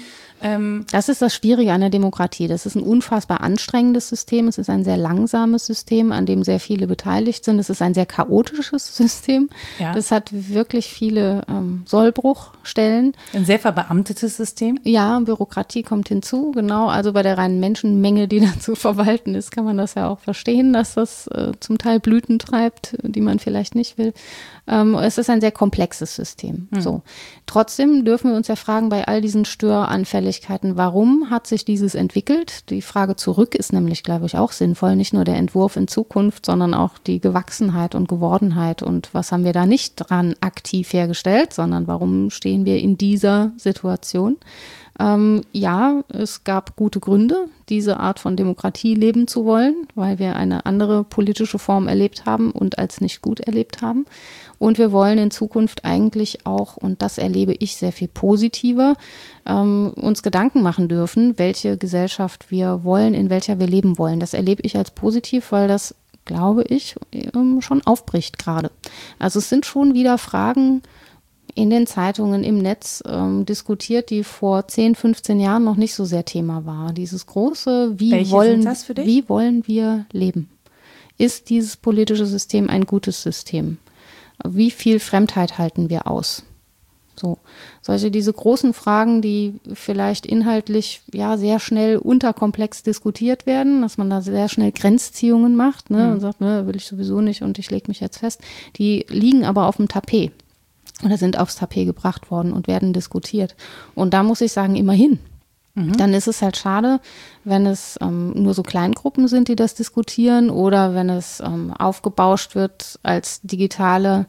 Das ist das Schwierige an der Demokratie. Das ist ein unfassbar anstrengendes System. Es ist ein sehr langsames System, an dem sehr viele beteiligt sind. Es ist ein sehr chaotisches System. Ja. Das hat wirklich viele ähm, Sollbruchstellen. Ein sehr verbeamtetes System. Ja, Bürokratie kommt hinzu, genau. Also bei der reinen Menschenmenge, die da zu verwalten ist, kann man das ja auch verstehen, dass das äh, zum Teil Blüten treibt, die man vielleicht nicht will. Ähm, es ist ein sehr komplexes System. Hm. So. Trotzdem dürfen wir uns ja fragen, bei all diesen Störanfälligkeiten, warum hat sich dieses entwickelt? Die Frage zurück ist nämlich, glaube ich, auch sinnvoll. Nicht nur der Entwurf in Zukunft, sondern auch die Gewachsenheit und Gewordenheit. Und was haben wir da nicht dran aktiv hergestellt, sondern warum stehen wir in dieser Situation? Ähm, ja, es gab gute Gründe, diese Art von Demokratie leben zu wollen, weil wir eine andere politische Form erlebt haben und als nicht gut erlebt haben. Und wir wollen in Zukunft eigentlich auch, und das erlebe ich sehr viel positiver, ähm, uns Gedanken machen dürfen, welche Gesellschaft wir wollen, in welcher wir leben wollen. Das erlebe ich als positiv, weil das, glaube ich, ähm, schon aufbricht gerade. Also es sind schon wieder Fragen in den Zeitungen, im Netz ähm, diskutiert, die vor zehn, fünfzehn Jahren noch nicht so sehr Thema war. Dieses große, wie Welche wollen, sind das für dich? Wie wollen wir leben? Ist dieses politische System ein gutes System? Wie viel Fremdheit halten wir aus? So, solche diese großen Fragen, die vielleicht inhaltlich ja sehr schnell unterkomplex diskutiert werden, dass man da sehr schnell Grenzziehungen macht, ne, mhm. und sagt, ne, will ich sowieso nicht und ich lege mich jetzt fest. Die liegen aber auf dem Tapet. oder sind aufs Tapet gebracht worden und werden diskutiert. Und da muss ich sagen, immerhin. Mhm. Dann ist es halt schade, wenn es ähm, nur so Kleingruppen sind, die das diskutieren oder wenn es ähm, aufgebauscht wird als digitale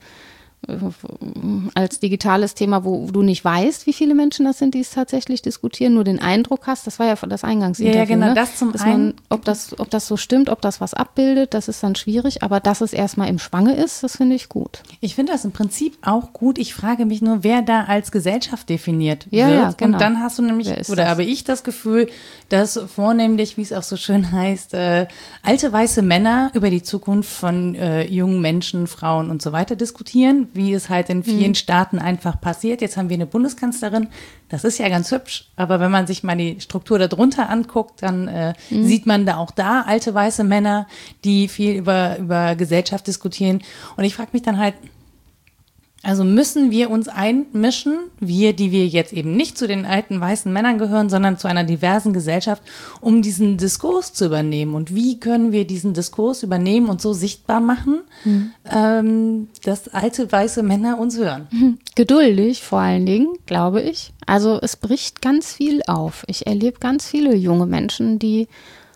als digitales Thema, wo du nicht weißt, wie viele Menschen das sind, die es tatsächlich diskutieren, nur den Eindruck hast, das war ja das Eingangsinterview. Ja, genau, ne? das zum Dass einen. man, ob das, ob das so stimmt, ob das was abbildet, das ist dann schwierig, aber dass es erstmal im Schwange ist, das finde ich gut. Ich finde das im Prinzip auch gut. Ich frage mich nur, wer da als Gesellschaft definiert ja, wird. Ja, genau. Und dann hast du nämlich, oder das? habe ich das Gefühl, dass vornehmlich, wie es auch so schön heißt, äh, alte weiße Männer über die Zukunft von äh, jungen Menschen, Frauen und so weiter diskutieren, wie es halt in vielen mhm. Staaten einfach passiert. Jetzt haben wir eine Bundeskanzlerin, das ist ja ganz hübsch, aber wenn man sich mal die Struktur darunter anguckt, dann äh, mhm. sieht man da auch da alte weiße Männer, die viel über, über Gesellschaft diskutieren. Und ich frage mich dann halt, also müssen wir uns einmischen, wir, die wir jetzt eben nicht zu den alten weißen Männern gehören, sondern zu einer diversen Gesellschaft, um diesen Diskurs zu übernehmen. Und wie können wir diesen Diskurs übernehmen und so sichtbar machen, mhm. ähm, dass alte weiße Männer uns hören? Geduldig vor allen Dingen, glaube ich. Also es bricht ganz viel auf. Ich erlebe ganz viele junge Menschen, die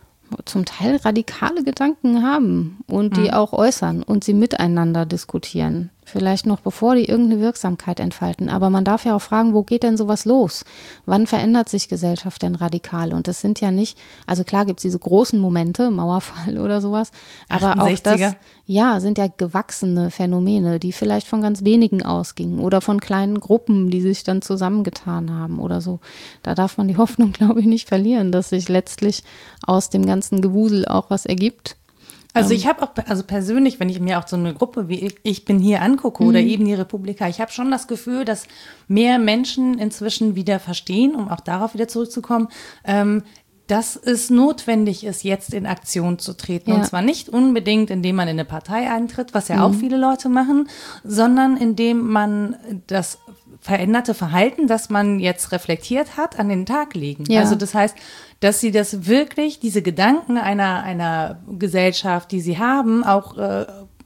zum Teil radikale Gedanken haben und die mhm. auch äußern und sie miteinander diskutieren. Vielleicht noch bevor die irgendeine Wirksamkeit entfalten. Aber man darf ja auch fragen, wo geht denn sowas los? Wann verändert sich Gesellschaft denn radikal? Und das sind ja nicht, also klar gibt es diese großen Momente, Mauerfall oder sowas, aber achtundsechziger auch das, ja, sind ja gewachsene Phänomene, die vielleicht von ganz wenigen ausgingen oder von kleinen Gruppen, die sich dann zusammengetan haben oder so. Da darf man die Hoffnung, glaube ich, nicht verlieren, dass sich letztlich aus dem ganzen Gewusel auch was ergibt. Also ich habe auch, also persönlich, wenn ich mir auch so eine Gruppe wie ich, ich bin hier angucke oder eben die Republika, ich habe schon das Gefühl, dass mehr Menschen inzwischen wieder verstehen, um auch darauf wieder zurückzukommen, ähm, dass es notwendig ist, jetzt in Aktion zu treten. Ja. Und zwar nicht unbedingt, indem man in eine Partei eintritt, was ja mhm. auch viele Leute machen, sondern indem man das veränderte Verhalten, das man jetzt reflektiert hat, an den Tag legen. Ja. Also das heißt, dass sie das wirklich, diese Gedanken einer, einer Gesellschaft, die sie haben, auch äh,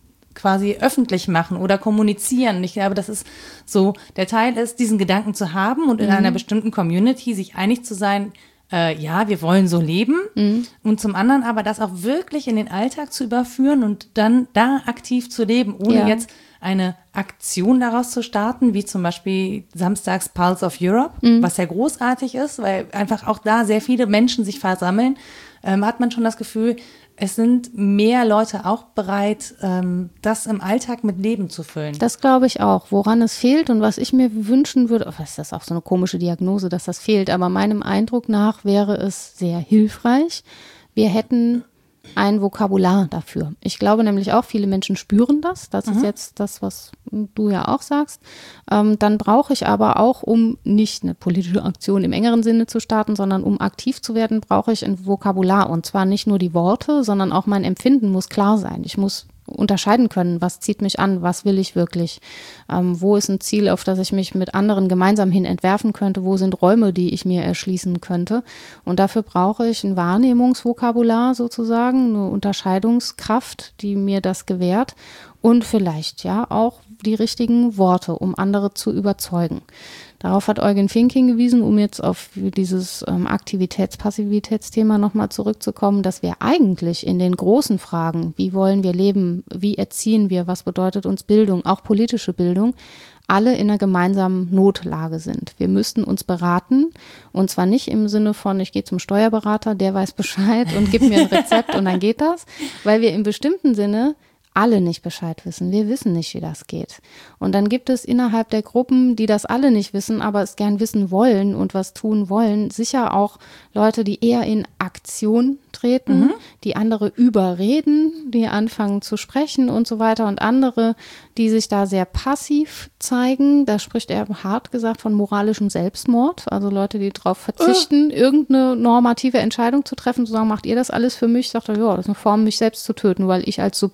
quasi öffentlich machen oder kommunizieren. Ich glaube, das ist so, der Teil ist, diesen Gedanken zu haben und in mhm. einer bestimmten Community sich einig zu sein, äh, ja, wir wollen so leben. Mhm. Und zum anderen aber das auch wirklich in den Alltag zu überführen und dann da aktiv zu leben, ohne ja. jetzt eine Aktion daraus zu starten, wie zum Beispiel samstags Pulse of Europe, mhm. was ja großartig ist, weil einfach auch da sehr viele Menschen sich versammeln, ähm, hat man schon das Gefühl, es sind mehr Leute auch bereit, ähm, das im Alltag mit Leben zu füllen. Das glaube ich auch. Woran es fehlt und was ich mir wünschen würde, oh, ist das auch so eine komische Diagnose, dass das fehlt, aber meinem Eindruck nach wäre es sehr hilfreich. Wir hätten ein Vokabular dafür. Ich glaube nämlich auch, viele Menschen spüren das. Das mhm. ist jetzt das, was du ja auch sagst. Ähm, dann brauche ich aber auch, um nicht eine politische Aktion im engeren Sinne zu starten, sondern um aktiv zu werden, brauche ich ein Vokabular. Und zwar nicht nur die Worte, sondern auch mein Empfinden muss klar sein. Ich muss unterscheiden können, was zieht mich an, was will ich wirklich, ähm, wo ist ein Ziel, auf das ich mich mit anderen gemeinsam hin entwerfen könnte, wo sind Räume, die ich mir erschließen könnte, und dafür brauche ich ein Wahrnehmungsvokabular sozusagen, eine Unterscheidungskraft, die mir das gewährt und vielleicht ja auch die richtigen Worte, um andere zu überzeugen. Darauf hat Eugen Fink hingewiesen, um jetzt auf dieses ähm, Aktivitäts-Passivitätsthema nochmal zurückzukommen, dass wir eigentlich in den großen Fragen, wie wollen wir leben, wie erziehen wir, was bedeutet uns Bildung, auch politische Bildung, alle in einer gemeinsamen Notlage sind. Wir müssten uns beraten, und zwar nicht im Sinne von, ich gehe zum Steuerberater, der weiß Bescheid und gibt mir ein Rezept und dann geht das, weil wir im bestimmten Sinne alle nicht Bescheid wissen. Wir wissen nicht, wie das geht. Und dann gibt es innerhalb der Gruppen, die das alle nicht wissen, aber es gern wissen wollen und was tun wollen, sicher auch Leute, die eher in Aktion treten, mhm. die andere überreden, die anfangen zu sprechen und so weiter, und andere, die sich da sehr passiv zeigen. Da spricht er hart gesagt von moralischem Selbstmord, also Leute, die darauf verzichten, uh. irgendeine normative Entscheidung zu treffen, zu sagen, macht ihr das alles für mich? Sagt er, ja, das ist eine Form, mich selbst zu töten, weil ich als Subjekt könnte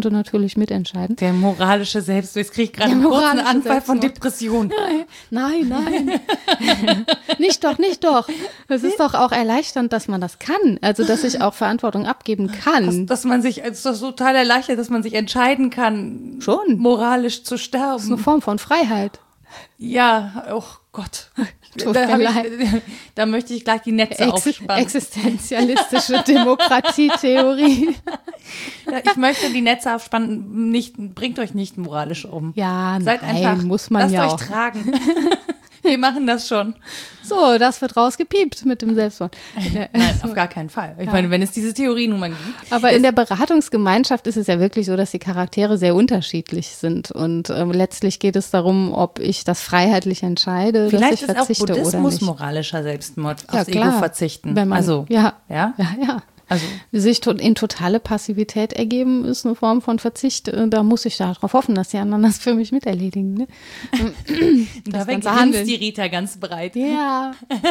könnte natürlich mitentscheiden. Der moralische Selbstwert. Jetzt kriege ich gerade Der einen kurzen moralische Anfall von Selbstmord. Depression. Nein, nein. Nicht doch, nicht doch. Es ist doch auch erleichternd, dass man das kann. Also, dass ich auch Verantwortung abgeben kann. Dass, dass man sich, es ist doch total erleichtert, dass man sich entscheiden kann, Schon. moralisch zu Das ist eine sterben. Form von Freiheit. Ja, oh Gott. Tut Da, mir hab leid. ich, da möchte ich gleich die Netze Ex aufspannen. existenzialistische Demokratietheorie. Ja, ich möchte die Netze aufspannen. Nicht, bringt euch nicht moralisch um. Ja, Seid nein, einfach, muss man lasst ja euch auch. tragen. Wir machen das schon. So, das wird rausgepiept mit dem Selbstmord. Nein, auf gar keinen Fall. Ich meine, wenn es diese Theorie nun mal gibt. Aber in der Beratungsgemeinschaft ist es ja wirklich so, dass die Charaktere sehr unterschiedlich sind. Und ähm, letztlich geht es darum, ob ich das freiheitlich entscheide, dass Vielleicht ich ist auch verzichte oder Buddhismus nicht. moralischer Selbstmord, Ja, aufs klar. Ego verzichten. Wenn man, also, ja, ja? ja, ja. Also, Sich to- in totale Passivität ergeben, ist eine Form von Verzicht. Äh, Da muss ich darauf hoffen, dass die anderen das für mich miterledigen. Ne? da ganze grinst Handeln. die Rita ganz breit. Ja.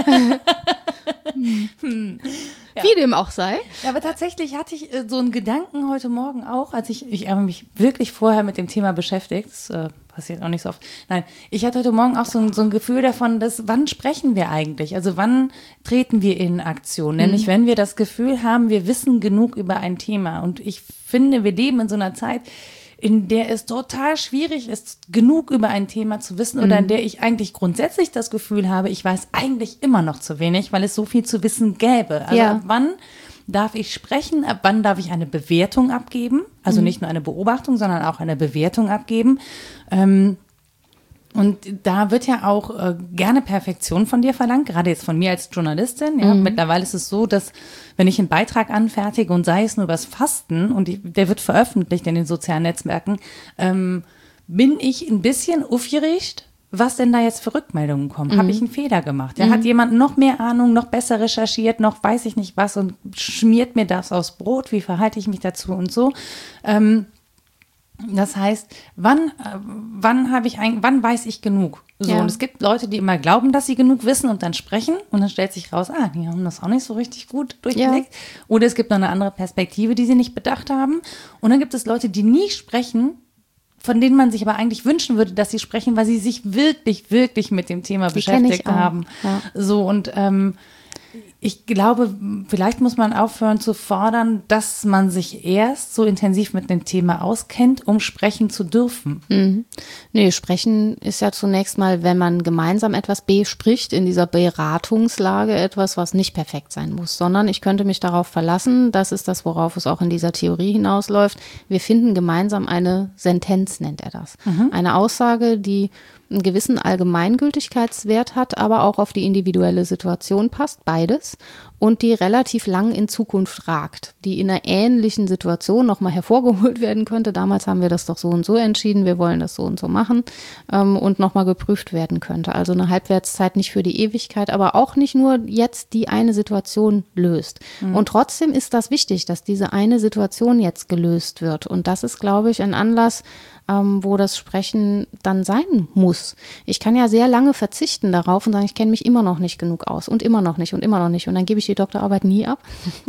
hm. Wie dem auch sei. Ja, aber tatsächlich hatte ich äh, so einen Gedanken heute Morgen auch, als ich, ich habe mich wirklich vorher mit dem Thema beschäftigt. Das äh, passiert auch nicht so oft. Nein, ich hatte heute Morgen auch so ein, so ein Gefühl davon, dass wann sprechen wir eigentlich? Also wann treten wir in Aktion? Nämlich wenn wir das Gefühl haben, wir wissen genug über ein Thema. Und ich finde, wir leben in so einer Zeit, in der es total schwierig ist, genug über ein Thema zu wissen oder in der ich eigentlich grundsätzlich das Gefühl habe, ich weiß eigentlich immer noch zu wenig, weil es so viel zu wissen gäbe. Also Ja. ab wann darf ich sprechen, ab wann darf ich eine Bewertung abgeben? Also nicht nur eine Beobachtung, sondern auch eine Bewertung abgeben. Ähm, Und da wird ja auch äh, gerne Perfektion von dir verlangt, gerade jetzt von mir als Journalistin. Ja. Mhm. Mittlerweile ist es so, dass wenn ich einen Beitrag anfertige und sei es nur übers Fasten und die, der wird veröffentlicht in den sozialen Netzwerken, ähm, bin ich ein bisschen aufgeregt, was denn da jetzt für Rückmeldungen kommen. Mhm. Habe ich einen Fehler gemacht? Ja, mhm. Hat jemand noch mehr Ahnung, noch besser recherchiert, noch weiß ich nicht was und schmiert mir das aufs Brot? Wie verhalte ich mich dazu und so? Ähm, Das heißt, wann, äh, wann habe ich ein, wann weiß ich genug? So, Ja. und es gibt Leute, die immer glauben, dass sie genug wissen und dann sprechen und dann stellt sich raus, ah, die haben das auch nicht so richtig gut durchgelegt. Ja. Oder es gibt noch eine andere Perspektive, die sie nicht bedacht haben. Und dann gibt es Leute, die nie sprechen, von denen man sich aber eigentlich wünschen würde, dass sie sprechen, weil sie sich wirklich, wirklich mit dem Thema die beschäftigt haben. Ja. So, und ähm, ich glaube, vielleicht muss man aufhören zu fordern, dass man sich erst so intensiv mit dem Thema auskennt, um sprechen zu dürfen. Mhm. Nee, sprechen ist ja zunächst mal, wenn man gemeinsam etwas bespricht, in dieser Beratungslage etwas, was nicht perfekt sein muss, sondern ich könnte mich darauf verlassen, das ist das, worauf es auch in dieser Theorie hinausläuft, wir finden gemeinsam eine Sentenz, nennt er das. Mhm. Eine Aussage, die einen gewissen Allgemeingültigkeitswert hat, aber auch auf die individuelle Situation passt, beides, und die relativ lang in Zukunft ragt, die in einer ähnlichen Situation nochmal hervorgeholt werden könnte. Damals haben wir das doch so und so entschieden, wir wollen das so und so machen ähm, und nochmal geprüft werden könnte. Also eine Halbwertszeit nicht für die Ewigkeit, aber auch nicht nur jetzt die eine Situation löst. Mhm. Und trotzdem ist das wichtig, dass diese eine Situation jetzt gelöst wird. Und das ist, glaube ich, ein Anlass, Ähm, wo das Sprechen dann sein muss. Ich kann ja sehr lange verzichten darauf und sagen, ich kenne mich immer noch nicht genug aus und immer noch nicht und immer noch nicht und dann gebe ich die Doktorarbeit nie ab.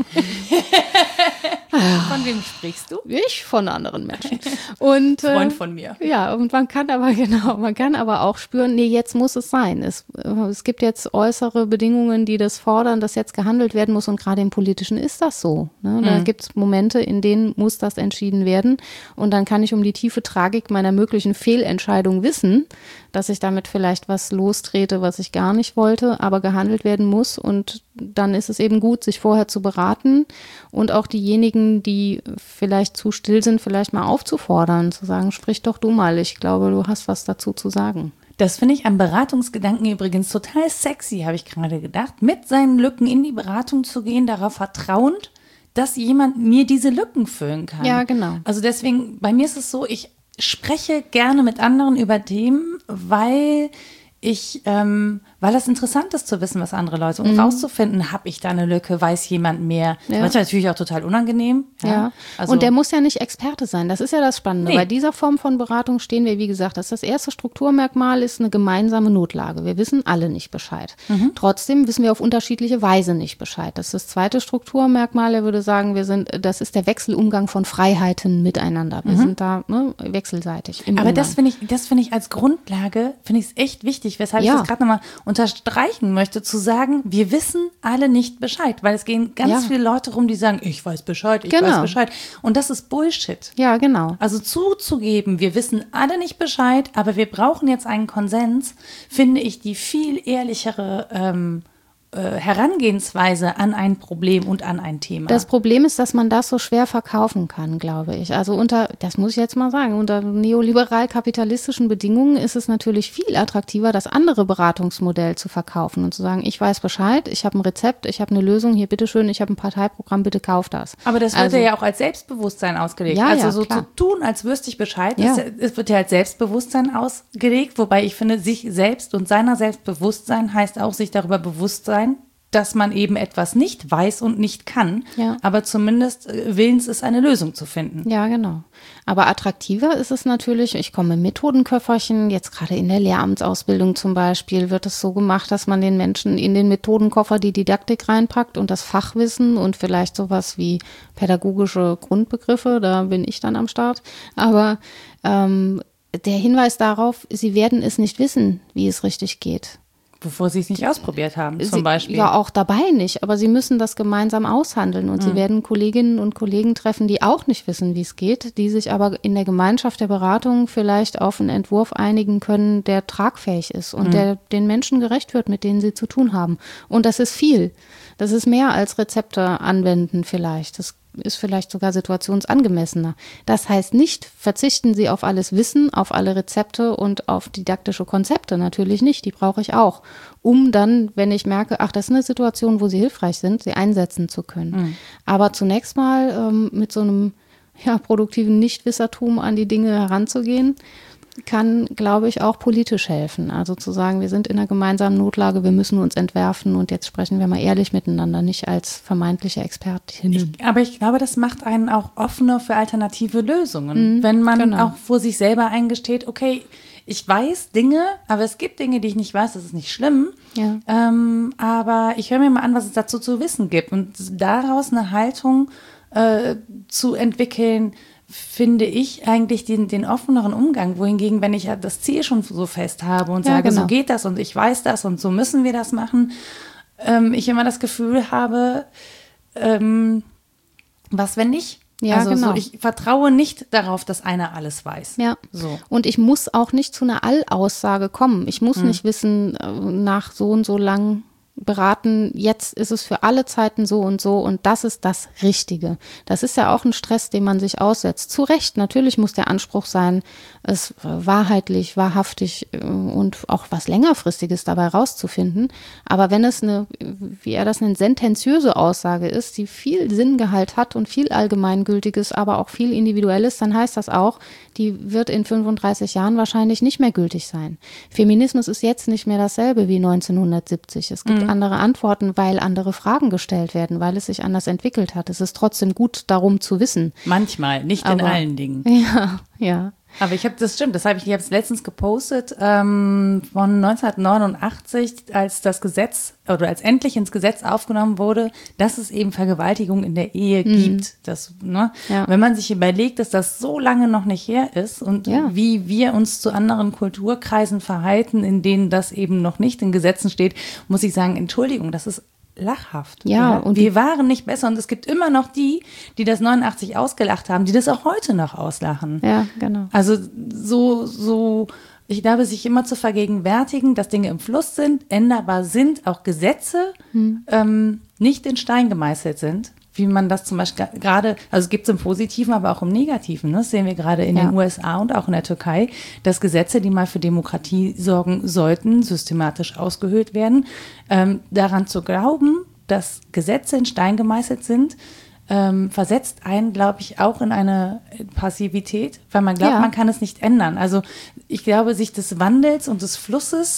Von wem sprichst du? Ich von anderen Menschen. Und, Freund äh, von mir. Ja, und man kann aber, genau, man kann aber auch spüren, nee, jetzt muss es sein. Es, äh, es gibt jetzt äußere Bedingungen, die das fordern, dass jetzt gehandelt werden muss und gerade im Politischen ist das so. Ne? Da mhm. gibt es Momente, in denen muss das entschieden werden und dann kann ich um die tiefe Tragik meiner möglichen Fehlentscheidung wissen, dass ich damit vielleicht was lostrete, was ich gar nicht wollte, aber gehandelt werden muss und dann ist es eben gut, sich vorher zu beraten und auch diejenigen, die vielleicht zu still sind, vielleicht mal aufzufordern, zu sagen, sprich doch du mal, ich glaube, du hast was dazu zu sagen. Das finde ich am Beratungsgedanken übrigens total sexy, habe ich gerade gedacht, mit seinen Lücken in die Beratung zu gehen, darauf vertrauend, dass jemand mir diese Lücken füllen kann. Ja, genau. Also deswegen, bei mir ist es so, ich spreche gerne mit anderen über Themen, weil ich, ähm, weil es interessant ist zu wissen, was andere Leute und mhm. rauszufinden, habe ich da eine Lücke, weiß jemand mehr. Ja. Manchmal natürlich auch total unangenehm. Ja. ja. Also, und der muss ja nicht Experte sein. Das ist ja das Spannende. Nee. Bei dieser Form von Beratung stehen wir, wie gesagt, das, das erste Strukturmerkmal ist eine gemeinsame Notlage. Wir wissen alle nicht Bescheid. Mhm. Trotzdem wissen wir auf unterschiedliche Weise nicht Bescheid. Das ist das zweite Strukturmerkmal. Er würde sagen, wir sind, das ist der Wechselumgang von Freiheiten miteinander. Wir mhm. sind da ne, wechselseitig im Aber Umgang. das finde ich, das finde ich als Grundlage, finde ich es echt wichtig, weshalb ja. ich das gerade nochmal unterstreichen möchte, zu sagen, wir wissen alle nicht Bescheid, weil es gehen ganz ja. viele Leute rum, die sagen, ich weiß Bescheid, ich genau. weiß Bescheid. Und das ist Bullshit. Ja, genau. Also zuzugeben, wir wissen alle nicht Bescheid, aber wir brauchen jetzt einen Konsens, finde ich die viel ehrlichere ähm, Herangehensweise an ein Problem und an ein Thema. Das Problem ist, dass man das so schwer verkaufen kann, glaube ich. Also unter, das muss ich jetzt mal sagen, unter neoliberal-kapitalistischen Bedingungen ist es natürlich viel attraktiver, das andere Beratungsmodell zu verkaufen und zu sagen, ich weiß Bescheid, ich habe ein Rezept, ich habe eine Lösung, hier bitteschön, ich habe ein Parteiprogramm, bitte kauf das. Aber das wird also, ja auch als Selbstbewusstsein ausgelegt. Ja, also ja, so klar. zu tun, als wüsste ich Bescheid, ja. es wird ja als Selbstbewusstsein ausgelegt, wobei ich finde, sich selbst und seiner Selbstbewusstsein heißt auch, sich darüber bewusst sein, dass man eben etwas nicht weiß und nicht kann, ja. aber zumindest willens ist, eine Lösung zu finden. Ja, genau. Aber attraktiver ist es natürlich, ich komme im Methodenköfferchen, jetzt gerade in der Lehramtsausbildung zum Beispiel, wird es so gemacht, dass man den Menschen in den Methodenkoffer die Didaktik reinpackt und das Fachwissen und vielleicht sowas wie pädagogische Grundbegriffe, da bin ich dann am Start, aber ähm, der Hinweis darauf, sie werden es nicht wissen, wie es richtig geht. Bevor sie es nicht ausprobiert haben, zum sie, Beispiel. Ja, auch dabei nicht, aber sie müssen das gemeinsam aushandeln und mhm. sie werden Kolleginnen und Kollegen treffen, die auch nicht wissen, wie es geht, die sich aber in der Gemeinschaft der Beratung vielleicht auf einen Entwurf einigen können, der tragfähig ist und mhm. der den Menschen gerecht wird, mit denen sie zu tun haben. Und das ist viel. Das ist mehr als Rezepte anwenden vielleicht. Das ist vielleicht sogar situationsangemessener. Das heißt nicht, verzichten Sie auf alles Wissen, auf alle Rezepte und auf didaktische Konzepte. Natürlich nicht, die brauche ich auch, um dann, wenn ich merke, ach, das ist eine Situation, wo sie hilfreich sind, sie einsetzen zu können. Mhm. Aber zunächst mal ähm, mit so einem ja, produktiven Nichtwissertum an die Dinge heranzugehen, kann, glaube ich, auch politisch helfen. Also zu sagen, wir sind in einer gemeinsamen Notlage, wir müssen uns entwerfen und jetzt sprechen wir mal ehrlich miteinander, nicht als vermeintliche Expertinnen. Ich, aber ich glaube, das macht einen auch offener für alternative Lösungen. Mhm, wenn man genau. auch vor sich selber eingesteht, okay, ich weiß Dinge, aber es gibt Dinge, die ich nicht weiß, das ist nicht schlimm. Ja. Ähm, aber ich höre mir mal an, was es dazu zu wissen gibt und daraus eine Haltung äh, zu entwickeln, finde ich eigentlich den, den offeneren Umgang, wohingegen, wenn ich ja das Ziel schon so fest habe und ja, sage, genau. so geht das und ich weiß das und so müssen wir das machen, ähm, ich immer das Gefühl habe, ähm, was wenn nicht? Ja, also genau. so, ich vertraue nicht darauf, dass einer alles weiß. Ja, so. Und ich muss auch nicht zu einer Allaussage kommen. Ich muss hm. nicht wissen, nach so und so lang beraten, jetzt ist es für alle Zeiten so und so und das ist das Richtige. Das ist ja auch ein Stress, den man sich aussetzt. Zu Recht, natürlich muss der Anspruch sein, es wahrheitlich, wahrhaftig und auch was Längerfristiges dabei rauszufinden. Aber wenn es eine, wie er das nennt, sentenziöse Aussage ist, die viel Sinngehalt hat und viel Allgemeingültiges, aber auch viel Individuelles, dann heißt das auch, die wird in fünfunddreißig Jahren wahrscheinlich nicht mehr gültig sein. Feminismus ist jetzt nicht mehr dasselbe wie neunzehnhundertsiebzig. Es gibt mhm. andere Antworten, weil andere Fragen gestellt werden, weil es sich anders entwickelt hat. Es ist trotzdem gut, darum zu wissen. Manchmal, nicht aber, in allen Dingen. Ja, ja. Aber ich habe, das stimmt, das habe ich, ich habe es letztens gepostet, ähm, von neunzehnhundertneunundachtzig, als das Gesetz, oder als endlich ins Gesetz aufgenommen wurde, dass es eben Vergewaltigung in der Ehe mhm. gibt. Das, ne? Ja. Wenn man sich überlegt, dass das so lange noch nicht her ist und ja. wie wir uns zu anderen Kulturkreisen verhalten, in denen das eben noch nicht in Gesetzen steht, muss ich sagen, Entschuldigung, das ist lachhaft. Ja, und wir waren nicht besser und es gibt immer noch die, die das neunundachtzig ausgelacht haben, die das auch heute noch auslachen. Ja, genau. Also so, so, ich glaube, sich immer zu vergegenwärtigen, dass Dinge im Fluss sind, änderbar sind, auch Gesetze hm. ähm, nicht in Stein gemeißelt sind, wie man das zum Beispiel gerade, also es gibt es im Positiven, aber auch im Negativen, ne? Das sehen wir gerade in ja. den U S A und auch in der Türkei, dass Gesetze, die mal für Demokratie sorgen sollten, systematisch ausgehöhlt werden. Ähm, daran zu glauben, dass Gesetze in Stein gemeißelt sind, ähm, versetzt einen, glaube ich, auch in eine Passivität, weil man glaubt, ja. man kann es nicht ändern. Also ich glaube, sich des Wandels und des Flusses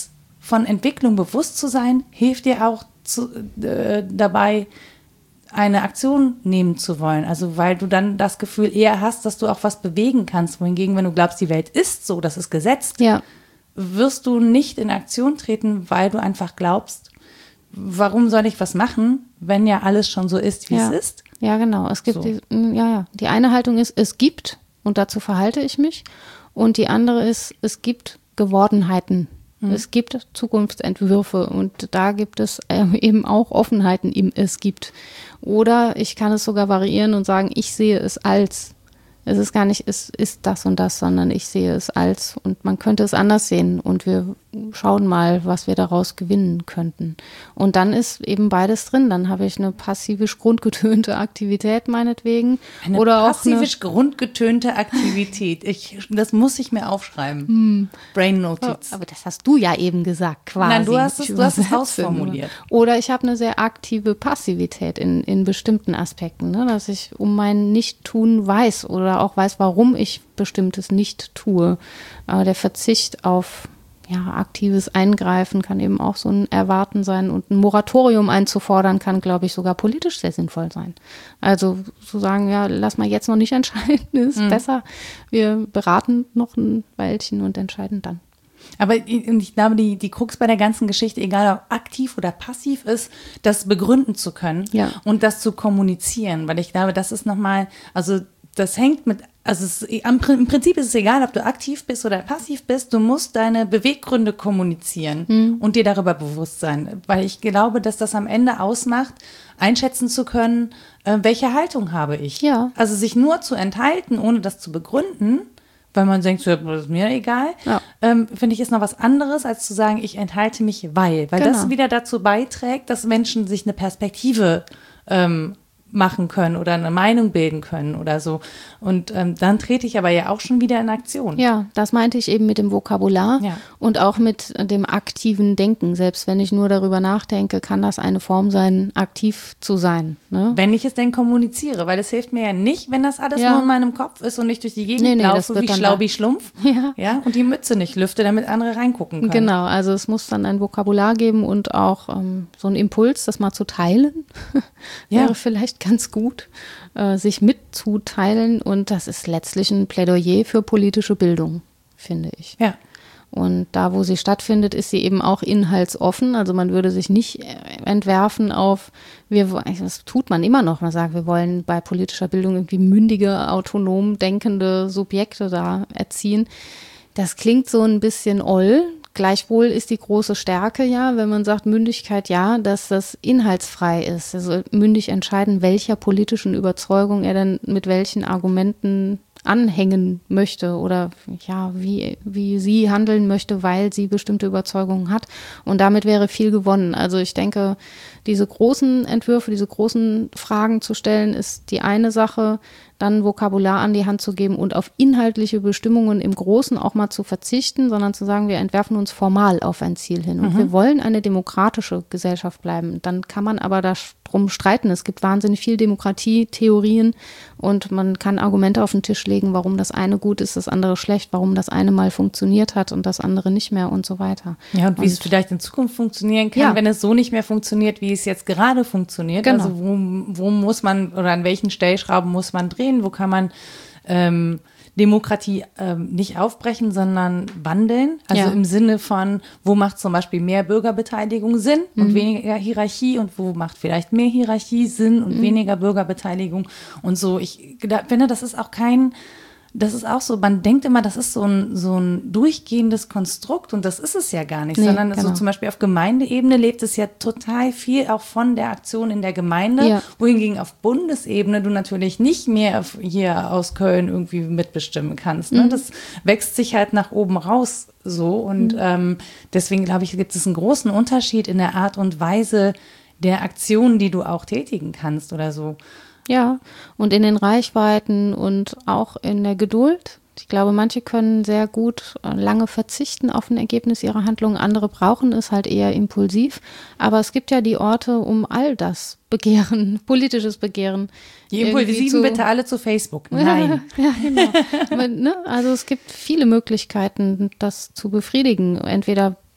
von Entwicklung bewusst zu sein, hilft dir auch zu, äh, dabei, eine Aktion nehmen zu wollen. Also weil du dann das Gefühl eher hast, dass du auch was bewegen kannst. Wohingegen, wenn du glaubst, die Welt ist so, das ist gesetzt, Ja. wirst du nicht in Aktion treten, weil du einfach glaubst, warum soll ich was machen, wenn ja alles schon so ist, wie Ja. es ist? Ja, genau. Es gibt So. die, ja, ja. Die eine Haltung ist, es gibt und dazu verhalte ich mich. Und die andere ist, es gibt Gewordenheiten. Hm. Es gibt Zukunftsentwürfe und da gibt es äh, eben auch Offenheiten im Es gibt. Oder ich kann es sogar variieren und sagen, ich sehe es als. Es ist gar nicht, es ist das und das, sondern ich sehe es als und man könnte es anders sehen und wir schauen mal, was wir daraus gewinnen könnten. Und dann ist eben beides drin. Dann habe ich eine passivisch grundgetönte Aktivität meinetwegen. Eine oder auch passivisch grundgetönte Aktivität. Ich, das muss ich mir aufschreiben. Hm. Brain-Notiz. Aber das hast du ja eben gesagt, quasi. Nein, du hast es, Ich du hast es übersetze ausformuliert. nur. Oder ich habe eine sehr aktive Passivität in, in bestimmten Aspekten, ne? Dass ich um mein Nicht-Tun weiß oder auch weiß, warum ich Bestimmtes nicht tue. Aber der Verzicht auf ja, aktives Eingreifen kann eben auch so ein Erwarten sein und ein Moratorium einzufordern kann, glaube ich, sogar politisch sehr sinnvoll sein. Also zu sagen, ja, lass mal jetzt noch nicht entscheiden, ist mhm. besser. Wir beraten noch ein Weilchen und entscheiden dann. Aber ich, ich glaube, die, die Krux bei der ganzen Geschichte, egal ob aktiv oder passiv ist, das begründen zu können ja. und das zu kommunizieren. Weil ich glaube, das ist nochmal, also das hängt mit, also es, im Prinzip ist es egal, ob du aktiv bist oder passiv bist, du musst deine Beweggründe kommunizieren mhm. und dir darüber bewusst sein. Weil ich glaube, dass das am Ende ausmacht, einschätzen zu können, äh, welche Haltung habe ich. Ja. Also sich nur zu enthalten, ohne das zu begründen, weil man denkt, so, das ist mir egal, ja. ähm, finde ich, ist noch was anderes, als zu sagen, ich enthalte mich, weil. Weil genau. das wieder dazu beiträgt, dass Menschen sich eine Perspektive ähm, machen können oder eine Meinung bilden können oder so. Und ähm, dann trete ich aber ja auch schon wieder in Aktion. Ja, das meinte ich eben mit dem Vokabular ja. und auch mit dem aktiven Denken. Selbst wenn ich nur darüber nachdenke, kann das eine Form sein, aktiv zu sein. Ne? Wenn ich es denn kommuniziere, weil es hilft mir ja nicht, wenn das alles ja. nur in meinem Kopf ist und ich durch die Gegend nee, nee, laufe wie Schlaubi-Schlumpf ja. ja, und die Mütze nicht lüfte, damit andere reingucken können. Genau, also es muss dann ein Vokabular geben und auch ähm, so ein Impuls, das mal zu teilen, wäre ja. vielleicht ganz gut, äh, sich mitzuteilen und das ist letztlich ein Plädoyer für politische Bildung, finde ich. Ja. Und da, wo sie stattfindet, ist sie eben auch inhaltsoffen. Also man würde sich nicht entwerfen auf, wir, das tut man immer noch, man sagt, wir wollen bei politischer Bildung irgendwie mündige, autonom denkende Subjekte da erziehen. Das klingt so ein bisschen oll. Gleichwohl ist die große Stärke ja, wenn man sagt Mündigkeit ja, dass das inhaltsfrei ist. Also mündig entscheiden, welcher politischen Überzeugung er denn mit welchen Argumenten anhängen möchte oder ja, wie, wie sie handeln möchte, weil sie bestimmte Überzeugungen hat. Und damit wäre viel gewonnen. Also ich denke, diese großen Entwürfe, diese großen Fragen zu stellen, ist die eine Sache, dann Vokabular an die Hand zu geben und auf inhaltliche Bestimmungen im Großen auch mal zu verzichten, sondern zu sagen, wir entwerfen uns formal auf ein Ziel hin. Und mhm. wir wollen eine demokratische Gesellschaft bleiben. Dann kann man aber darum streiten. Es gibt wahnsinnig viel Demokratietheorien und man kann Argumente auf den Tisch legen, warum das eine gut ist, das andere schlecht, warum das eine mal funktioniert hat und das andere nicht mehr und so weiter. Ja, und wie und, es vielleicht in Zukunft funktionieren kann, ja. wenn es so nicht mehr funktioniert, wie es jetzt gerade funktioniert. Genau. Also wo, wo muss man oder an welchen Stellschrauben muss man drehen? Wo kann man ähm, Demokratie ähm, nicht aufbrechen, sondern wandeln? Also ja. im Sinne von, wo macht zum Beispiel mehr Bürgerbeteiligung Sinn und mhm. weniger Hierarchie und wo macht vielleicht mehr Hierarchie Sinn und mhm. weniger Bürgerbeteiligung und so. Ich finde, das ist auch kein Das ist auch so, man denkt immer, das ist so ein, so ein durchgehendes Konstrukt und das ist es ja gar nicht, nee, sondern genau. so zum Beispiel auf Gemeindeebene lebt es ja total viel auch von der Aktion in der Gemeinde, ja. wohingegen auf Bundesebene du natürlich nicht mehr hier aus Köln irgendwie mitbestimmen kannst. Ne? Mhm. Das wächst sich halt nach oben raus so und mhm. ähm, deswegen glaube ich, gibt es einen großen Unterschied in der Art und Weise der Aktionen, die du auch tätigen kannst oder so. Ja, und in den Reichweiten und auch in der Geduld. Ich glaube, manche können sehr gut lange verzichten auf ein Ergebnis ihrer Handlungen, andere brauchen es halt eher impulsiv. Aber es gibt ja die Orte, um all das Begehren, politisches Begehren. Die Impulsiven bitte alle zu Facebook. Nein. Ja, genau. Aber, ne, also es gibt viele Möglichkeiten, das zu befriedigen. Entweder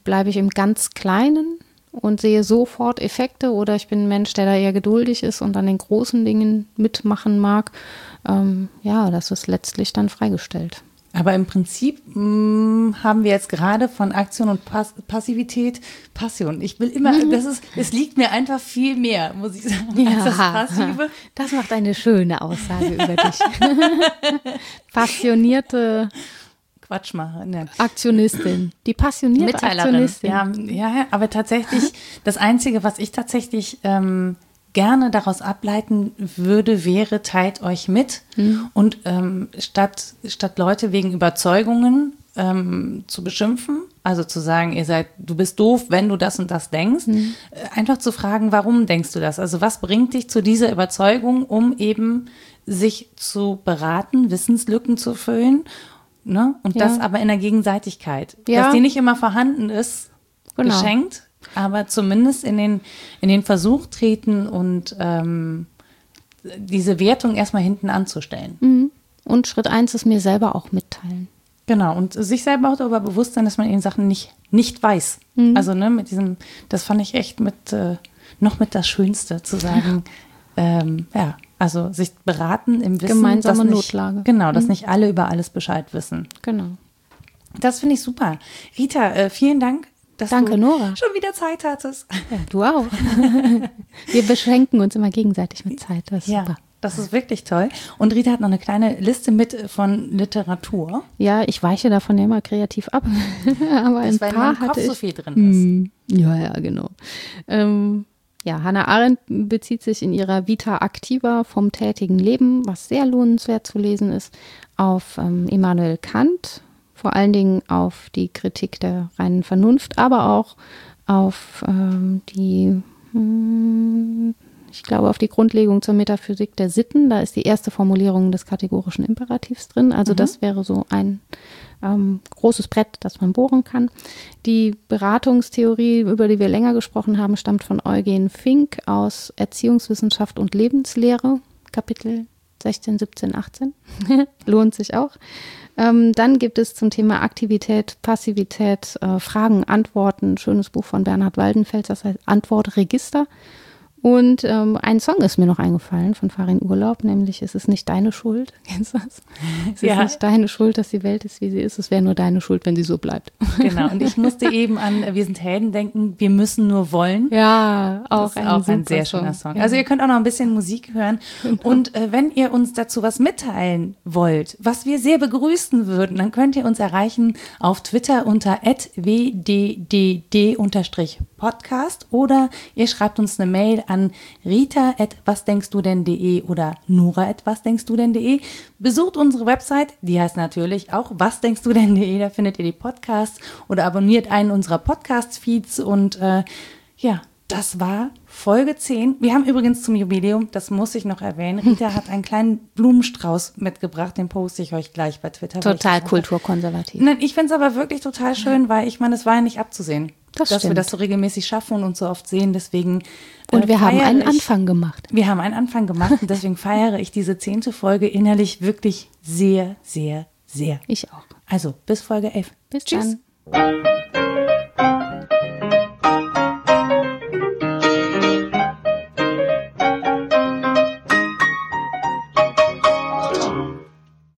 bleibe ich im ganz Kleinen und sehe sofort Effekte oder ich bin ein Mensch, der da eher geduldig ist und an den großen Dingen mitmachen mag. Ähm, ja, das ist letztlich dann freigestellt. Aber im Prinzip mh, haben wir jetzt gerade von Aktion und Pass- Passivität Passion. Ich will immer, das ist, es liegt mir einfach viel mehr, muss ich sagen, Ja, als das Passive. Das macht eine schöne Aussage über dich. Passionierte Quatsch machen. Ne. Aktionistin. Die passionierte Mitteilerin. Aktionistin. Ja, ja, aber tatsächlich, das Einzige, was ich tatsächlich ähm, gerne daraus ableiten würde, wäre, teilt euch mit mhm. und ähm, statt, statt Leute wegen Überzeugungen ähm, zu beschimpfen, also zu sagen, ihr seid, du bist doof, wenn du das und das denkst, mhm. äh, einfach zu fragen, warum denkst du das? Also was bringt dich zu dieser Überzeugung, um eben sich zu beraten, Wissenslücken zu füllen, ne? Und ja. das aber in der Gegenseitigkeit, ja. dass die nicht immer vorhanden ist, genau. geschenkt, aber zumindest in den, in den Versuch treten und ähm, diese Wertung erstmal hinten anzustellen. Mhm. Und Schritt eins ist mir selber auch mitteilen. Genau, und sich selber auch darüber bewusst sein, dass man eben Sachen nicht, nicht weiß. Mhm. Also ne, mit diesem, das fand ich echt mit äh, noch mit das Schönste, zu sagen, ähm, ja, also sich beraten im Wissen, gemeinsame dass nicht, Notlage. Genau, dass mhm. nicht alle über alles Bescheid wissen. Genau. Das finde ich super. Rita, äh, vielen Dank. Dass Danke, du Nora. schon wieder Zeit hattest. Ja, du auch. Wir beschenken uns immer gegenseitig mit Zeit. Das ist ja, super. Das ist wirklich toll. Und Rita hat noch eine kleine Liste mit von Literatur. Ja, ich weiche davon ja immer kreativ ab. Aber das, ein weil paar in meinem Kopf hatte ich, so viel drin ist. Ja, ja, genau. Ähm, ja, Hannah Arendt bezieht sich in ihrer Vita Activa vom tätigen Leben, was sehr lohnenswert zu lesen ist, auf ähm, Immanuel Kant, vor allen Dingen auf die Kritik der reinen Vernunft, aber auch auf ähm, die, hm, ich glaube, auf die Grundlegung zur Metaphysik der Sitten. Da ist die erste Formulierung des kategorischen Imperativs drin. Also mhm. das wäre so ein ähm, großes Brett, das man bohren kann. Die Beratungstheorie, über die wir länger gesprochen haben, stammt von Eugen Fink aus Erziehungswissenschaft und Lebenslehre, Kapitel sechzehn, siebzehn, achtzehn. Lohnt sich auch. Ähm, dann gibt es zum Thema Aktivität, Passivität, äh, Fragen, Antworten, schönes Buch von Bernhard Waldenfels, das heißt Antwortregister. Und ähm, ein Song ist mir noch eingefallen von Farin Urlaub, nämlich Es ist nicht deine Schuld. Kennst du das? Es ja. ist nicht deine Schuld, dass die Welt ist, wie sie ist. Es wäre nur deine Schuld, wenn sie so bleibt. Genau. Und ich musste eben an Wir sind Helden denken, wir müssen nur wollen. Ja, auch, das ist ein, auch ein sehr Song. schöner Song. Ja. Also ihr könnt auch noch ein bisschen Musik hören. Genau. Und äh, wenn ihr uns dazu was mitteilen wollt, was wir sehr begrüßen würden, dann könnt ihr uns erreichen auf Twitter unter at w d d d Podcast oder ihr schreibt uns eine Mail an rita at wasdenkstdu-denn.de oder nora at wasdenkstdu-denn.de. Besucht unsere Website, die heißt natürlich auch wasdenkstdu-denn.de, da findet ihr die Podcasts oder abonniert einen unserer Podcast-Feeds und äh, ja, das war Folge zehn. Wir haben übrigens zum Jubiläum, das muss ich noch erwähnen, Rita hat einen kleinen Blumenstrauß mitgebracht, den poste ich euch gleich bei Twitter. Total kulturkonservativ. Nein, ich finde es aber wirklich total schön, weil ich meine, es war ja nicht abzusehen, das dass stimmt. wir das so regelmäßig schaffen und uns so oft sehen. Deswegen äh, Und wir haben einen ich, Anfang gemacht. Wir haben einen Anfang gemacht und deswegen feiere ich diese zehnte Folge innerlich wirklich sehr, sehr, sehr. Ich auch. Also, bis Folge elf. Bis Tschüss. dann.